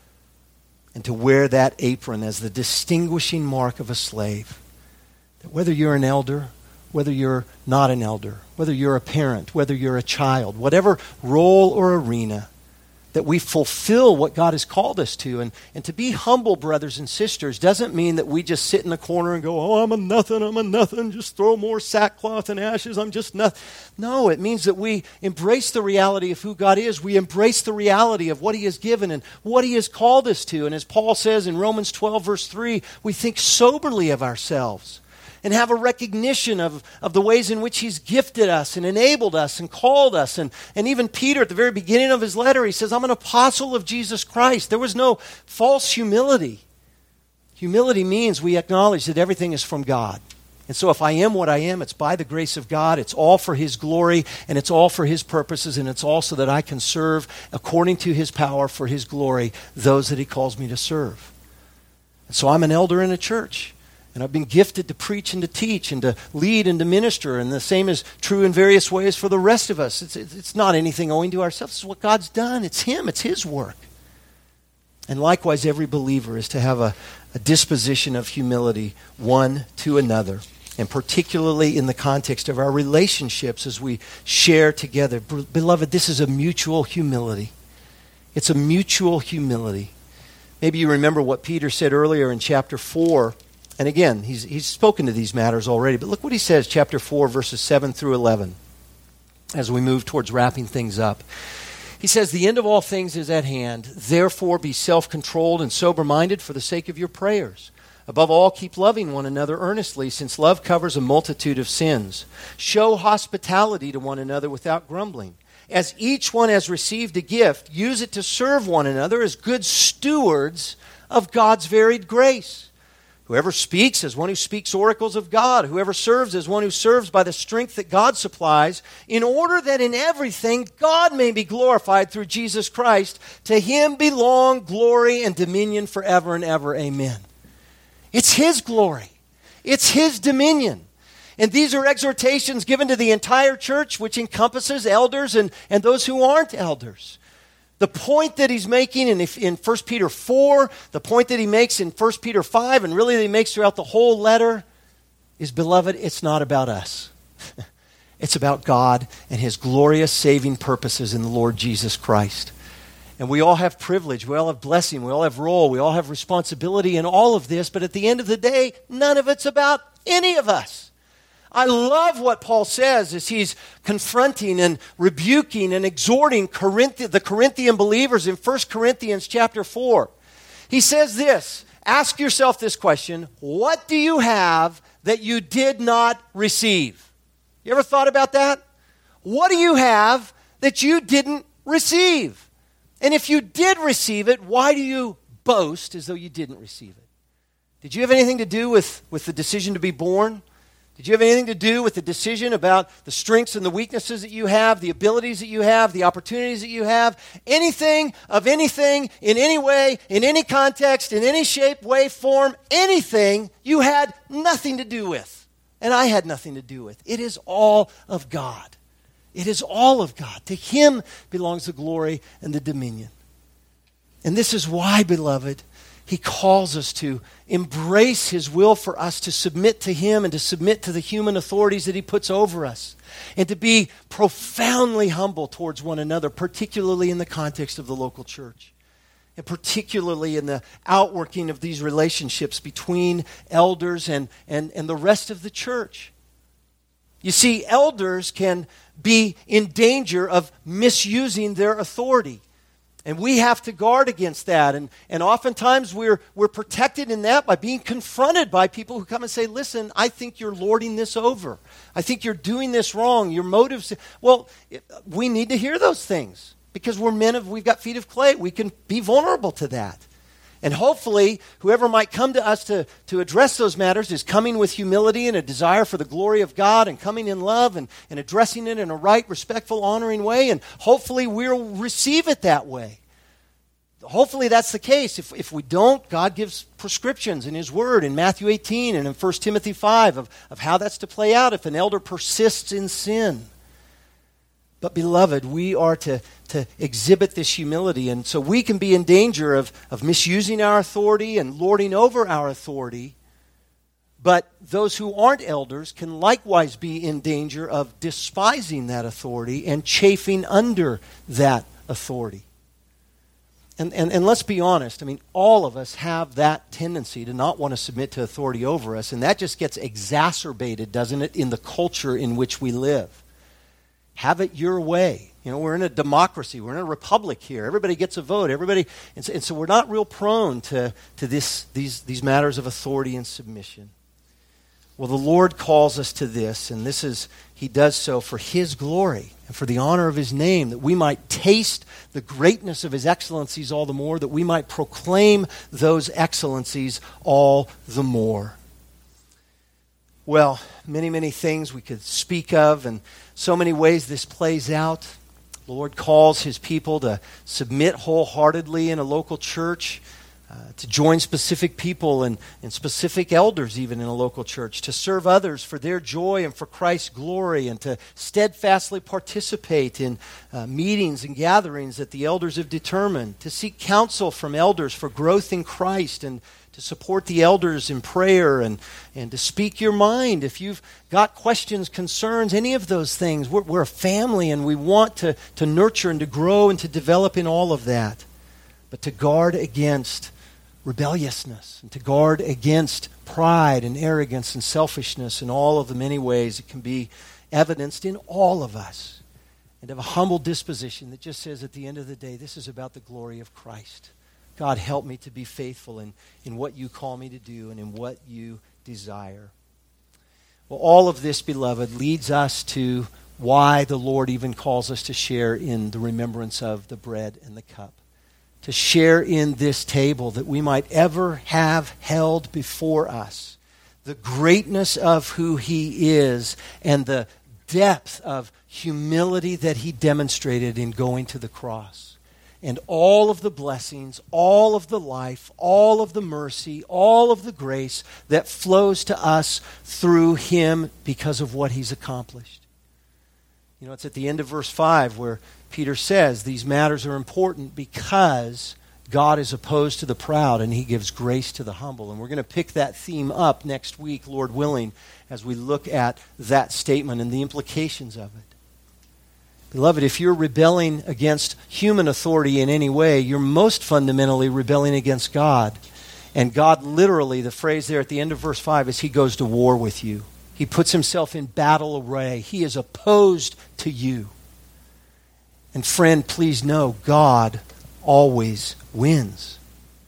And to wear that apron as the distinguishing mark of a slave. That whether you're an elder, whether you're not an elder, whether you're a parent, whether you're a child, whatever role or arena, that we fulfill what God has called us to. And to be humble, brothers and sisters, doesn't mean that we just sit in the corner and go, oh, I'm a nothing, just throw more sackcloth and ashes, I'm just nothing. No, it means that we embrace the reality of who God is. We embrace the reality of what he has given and what he has called us to. And as Paul says in Romans 12, verse 3, we think soberly of ourselves and have a recognition of the ways in which he's gifted us and enabled us and called us. And even Peter, at the very beginning of his letter, he says, I'm an apostle of Jesus Christ. There was no false humility. Humility means we acknowledge that everything is from God. And so if I am what I am, it's by the grace of God. It's all for his glory, and it's all for his purposes, and it's all so that I can serve according to his power for his glory those that he calls me to serve. And so I'm an elder in a church. And I've been gifted to preach and to teach and to lead and to minister. And the same is true in various ways for the rest of us. It's not anything owing to ourselves. It's what God's done. It's him. It's his work. And likewise, every believer is to have a disposition of humility one to another. And particularly in the context of our relationships as we share together. Beloved, this is a mutual humility. It's a mutual humility. Maybe you remember what Peter said earlier in chapter 4. And again, he's spoken to these matters already, but look what he says, chapter 4, verses 7 through 11, as we move towards wrapping things up. He says, the end of all things is at hand. Therefore, be self-controlled and sober-minded for the sake of your prayers. Above all, keep loving one another earnestly, since love covers a multitude of sins. Show hospitality to one another without grumbling. As each one has received a gift, use it to serve one another as good stewards of God's varied grace. Whoever speaks as one who speaks oracles of God. Whoever serves as one who serves by the strength that God supplies, in order that in everything God may be glorified through Jesus Christ. To him belong glory and dominion forever and ever. Amen. It's his glory. It's his dominion. And these are exhortations given to the entire church, which encompasses elders and those who aren't elders. The point that he's making in 1 Peter 4, the point that he makes in 1 Peter 5, and really that he makes throughout the whole letter is, beloved, it's not about us. It's about God and his glorious saving purposes in the Lord Jesus Christ. And we all have privilege, we all have blessing, we all have role, we all have responsibility in all of this, but at the end of the day, none of it's about any of us. I love what Paul says as he's confronting and rebuking and exhorting the Corinthian believers in 1 Corinthians chapter 4. He says this, ask yourself this question, what do you have that you did not receive? You ever thought about that? What do you have that you didn't receive? And if you did receive it, why do you boast as though you didn't receive it? Did you have anything to do with the decision to be born? Did you have anything to do with the decision about the strengths and the weaknesses that you have, the abilities that you have, the opportunities that you have? Anything of anything, in any way, in any context, in any shape, way, form, anything you had nothing to do with. And I had nothing to do with. It is all of God. It is all of God. To him belongs the glory and the dominion. And this is why, beloved, he calls us to embrace his will for us to submit to him and to submit to the human authorities that he puts over us. And to be profoundly humble towards one another, particularly in the context of the local church. And particularly in the outworking of these relationships between elders and the rest of the church. You see, elders can be in danger of misusing their authority. And we have to guard against that. And oftentimes we're protected in that by being confronted by people who come and say, listen, I think you're lording this over. I think you're doing this wrong. Your motives. Well, we need to hear those things because we've got feet of clay. We can be vulnerable to that. And hopefully, whoever might come to us to address those matters is coming with humility and a desire for the glory of God and coming in love and addressing it in a right, respectful, honoring way. And hopefully we'll receive it that way. Hopefully that's the case. If we don't, God gives prescriptions in His Word in Matthew 18 and in 1 Timothy 5 of how that's to play out if an elder persists in sin. But beloved, we are to exhibit this humility, and so we can be in danger of misusing our authority and lording over our authority. But those who aren't elders can likewise be in danger of despising that authority and chafing under that authority. And let's be honest, I mean, all of us have that tendency to not want to submit to authority over us, and that just gets exacerbated, doesn't it, in the culture in which we live. Have it your way. You know, we're in a democracy. We're in a republic here. Everybody gets a vote. And so we're not real prone to these matters of authority and submission. Well, the Lord calls us to this, and He does so for His glory and for the honor of His name, that we might taste the greatness of His excellencies all the more, that we might proclaim those excellencies all the more. Well, many, many things we could speak of, and so many ways this plays out. The Lord calls His people to submit wholeheartedly in a local church, to join specific people and specific elders even in a local church, to serve others for their joy and for Christ's glory, and to steadfastly participate in meetings and gatherings that the elders have determined, to seek counsel from elders for growth in Christ, and to support the elders in prayer, and to speak your mind. If you've got questions, concerns, any of those things, we're a family and we want to nurture and to grow and to develop in all of that. But to guard against rebelliousness and to guard against pride and arrogance and selfishness in all of the many ways it can be evidenced in all of us. And of a humble disposition that just says at the end of the day, this is about the glory of Christ. God, help me to be faithful in what you call me to do and in what you desire. Well, all of this, beloved, leads us to why the Lord even calls us to share in the remembrance of the bread and the cup. To share in this table that we might ever have held before us the greatness of who He is and the depth of humility that He demonstrated in going to the cross. And all of the blessings, all of the life, all of the mercy, all of the grace that flows to us through Him because of what He's accomplished. You know, it's at the end of verse 5 where Peter says these matters are important because God is opposed to the proud and He gives grace to the humble. And we're going to pick that theme up next week, Lord willing, as we look at that statement and the implications of it. Beloved, if you're rebelling against human authority in any way, you're most fundamentally rebelling against God. And God literally, the phrase there at the end of verse 5 is He goes to war with you. He puts Himself in battle array. He is opposed to you. And friend, please know, God always wins.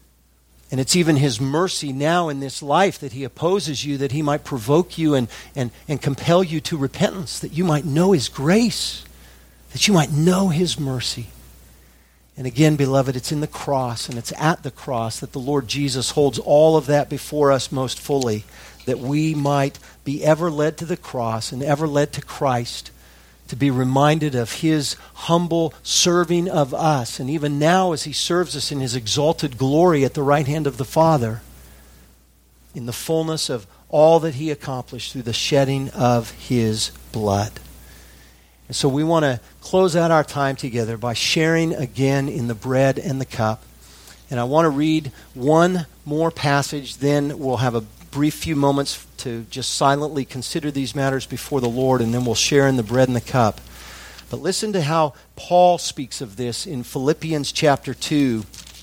And it's even His mercy now in this life that He opposes you, that He might provoke you and compel you to repentance, that you might know His grace, that you might know His mercy. And again, beloved, it's in the cross and it's at the cross that the Lord Jesus holds all of that before us most fully, that we might be ever led to the cross and ever led to Christ, to be reminded of His humble serving of us. And even now as He serves us in His exalted glory at the right hand of the Father, in the fullness of all that He accomplished through the shedding of His blood. And so we want to close out our time together by sharing again in the bread and the cup. And I want to read one more passage, then we'll have a brief few moments to just silently consider these matters before the Lord, and then we'll share in the bread and the cup. But listen to how Paul speaks of this in Philippians chapter 2,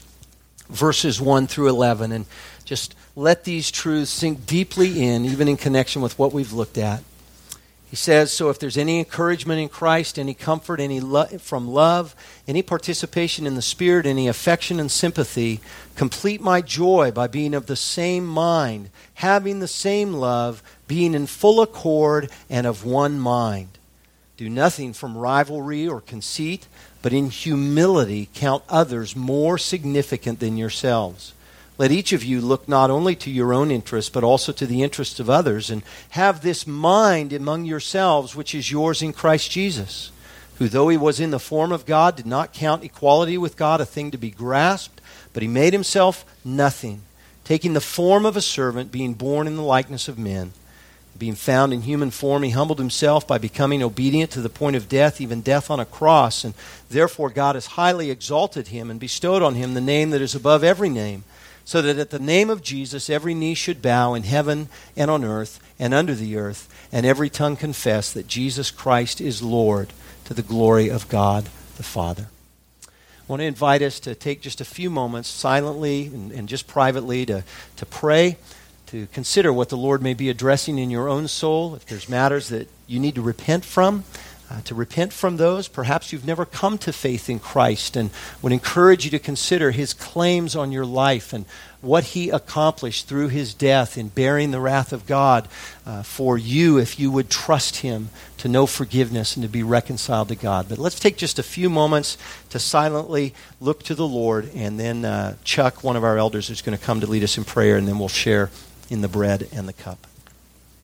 verses 1 through 11. And just let these truths sink deeply in, even in connection with what we've looked at. He He says, so if there's any encouragement in Christ, any comfort, from love, any participation in the Spirit, any affection and sympathy, complete my joy by being of the same mind, having the same love, being in full accord and of one mind. Do nothing from rivalry or conceit, but in humility count others more significant than yourselves. Let each of you look not only to your own interests, but also to the interests of others, and have this mind among yourselves, which is yours in Christ Jesus, who, though he was in the form of God, did not count equality with God a thing to be grasped, but he made himself nothing, taking the form of a servant, being born in the likeness of men. Being found in human form, he humbled himself by becoming obedient to the point of death, even death on a cross, and therefore God has highly exalted him and bestowed on him the name that is above every name, so that at the name of Jesus every knee should bow in heaven and on earth and under the earth, and every tongue confess that Jesus Christ is Lord, to the glory of God the Father. I want to invite us to take just a few moments silently and just privately to pray, to consider what the Lord may be addressing in your own soul. If there's matters that you need to repent from those. Perhaps you've never come to faith in Christ, and would encourage you to consider his claims on your life and what he accomplished through his death in bearing the wrath of God for you, if you would trust him to know forgiveness and to be reconciled to God. But let's take just a few moments to silently look to the Lord, and then Chuck, one of our elders, is going to come to lead us in prayer, and then we'll share in the bread and the cup.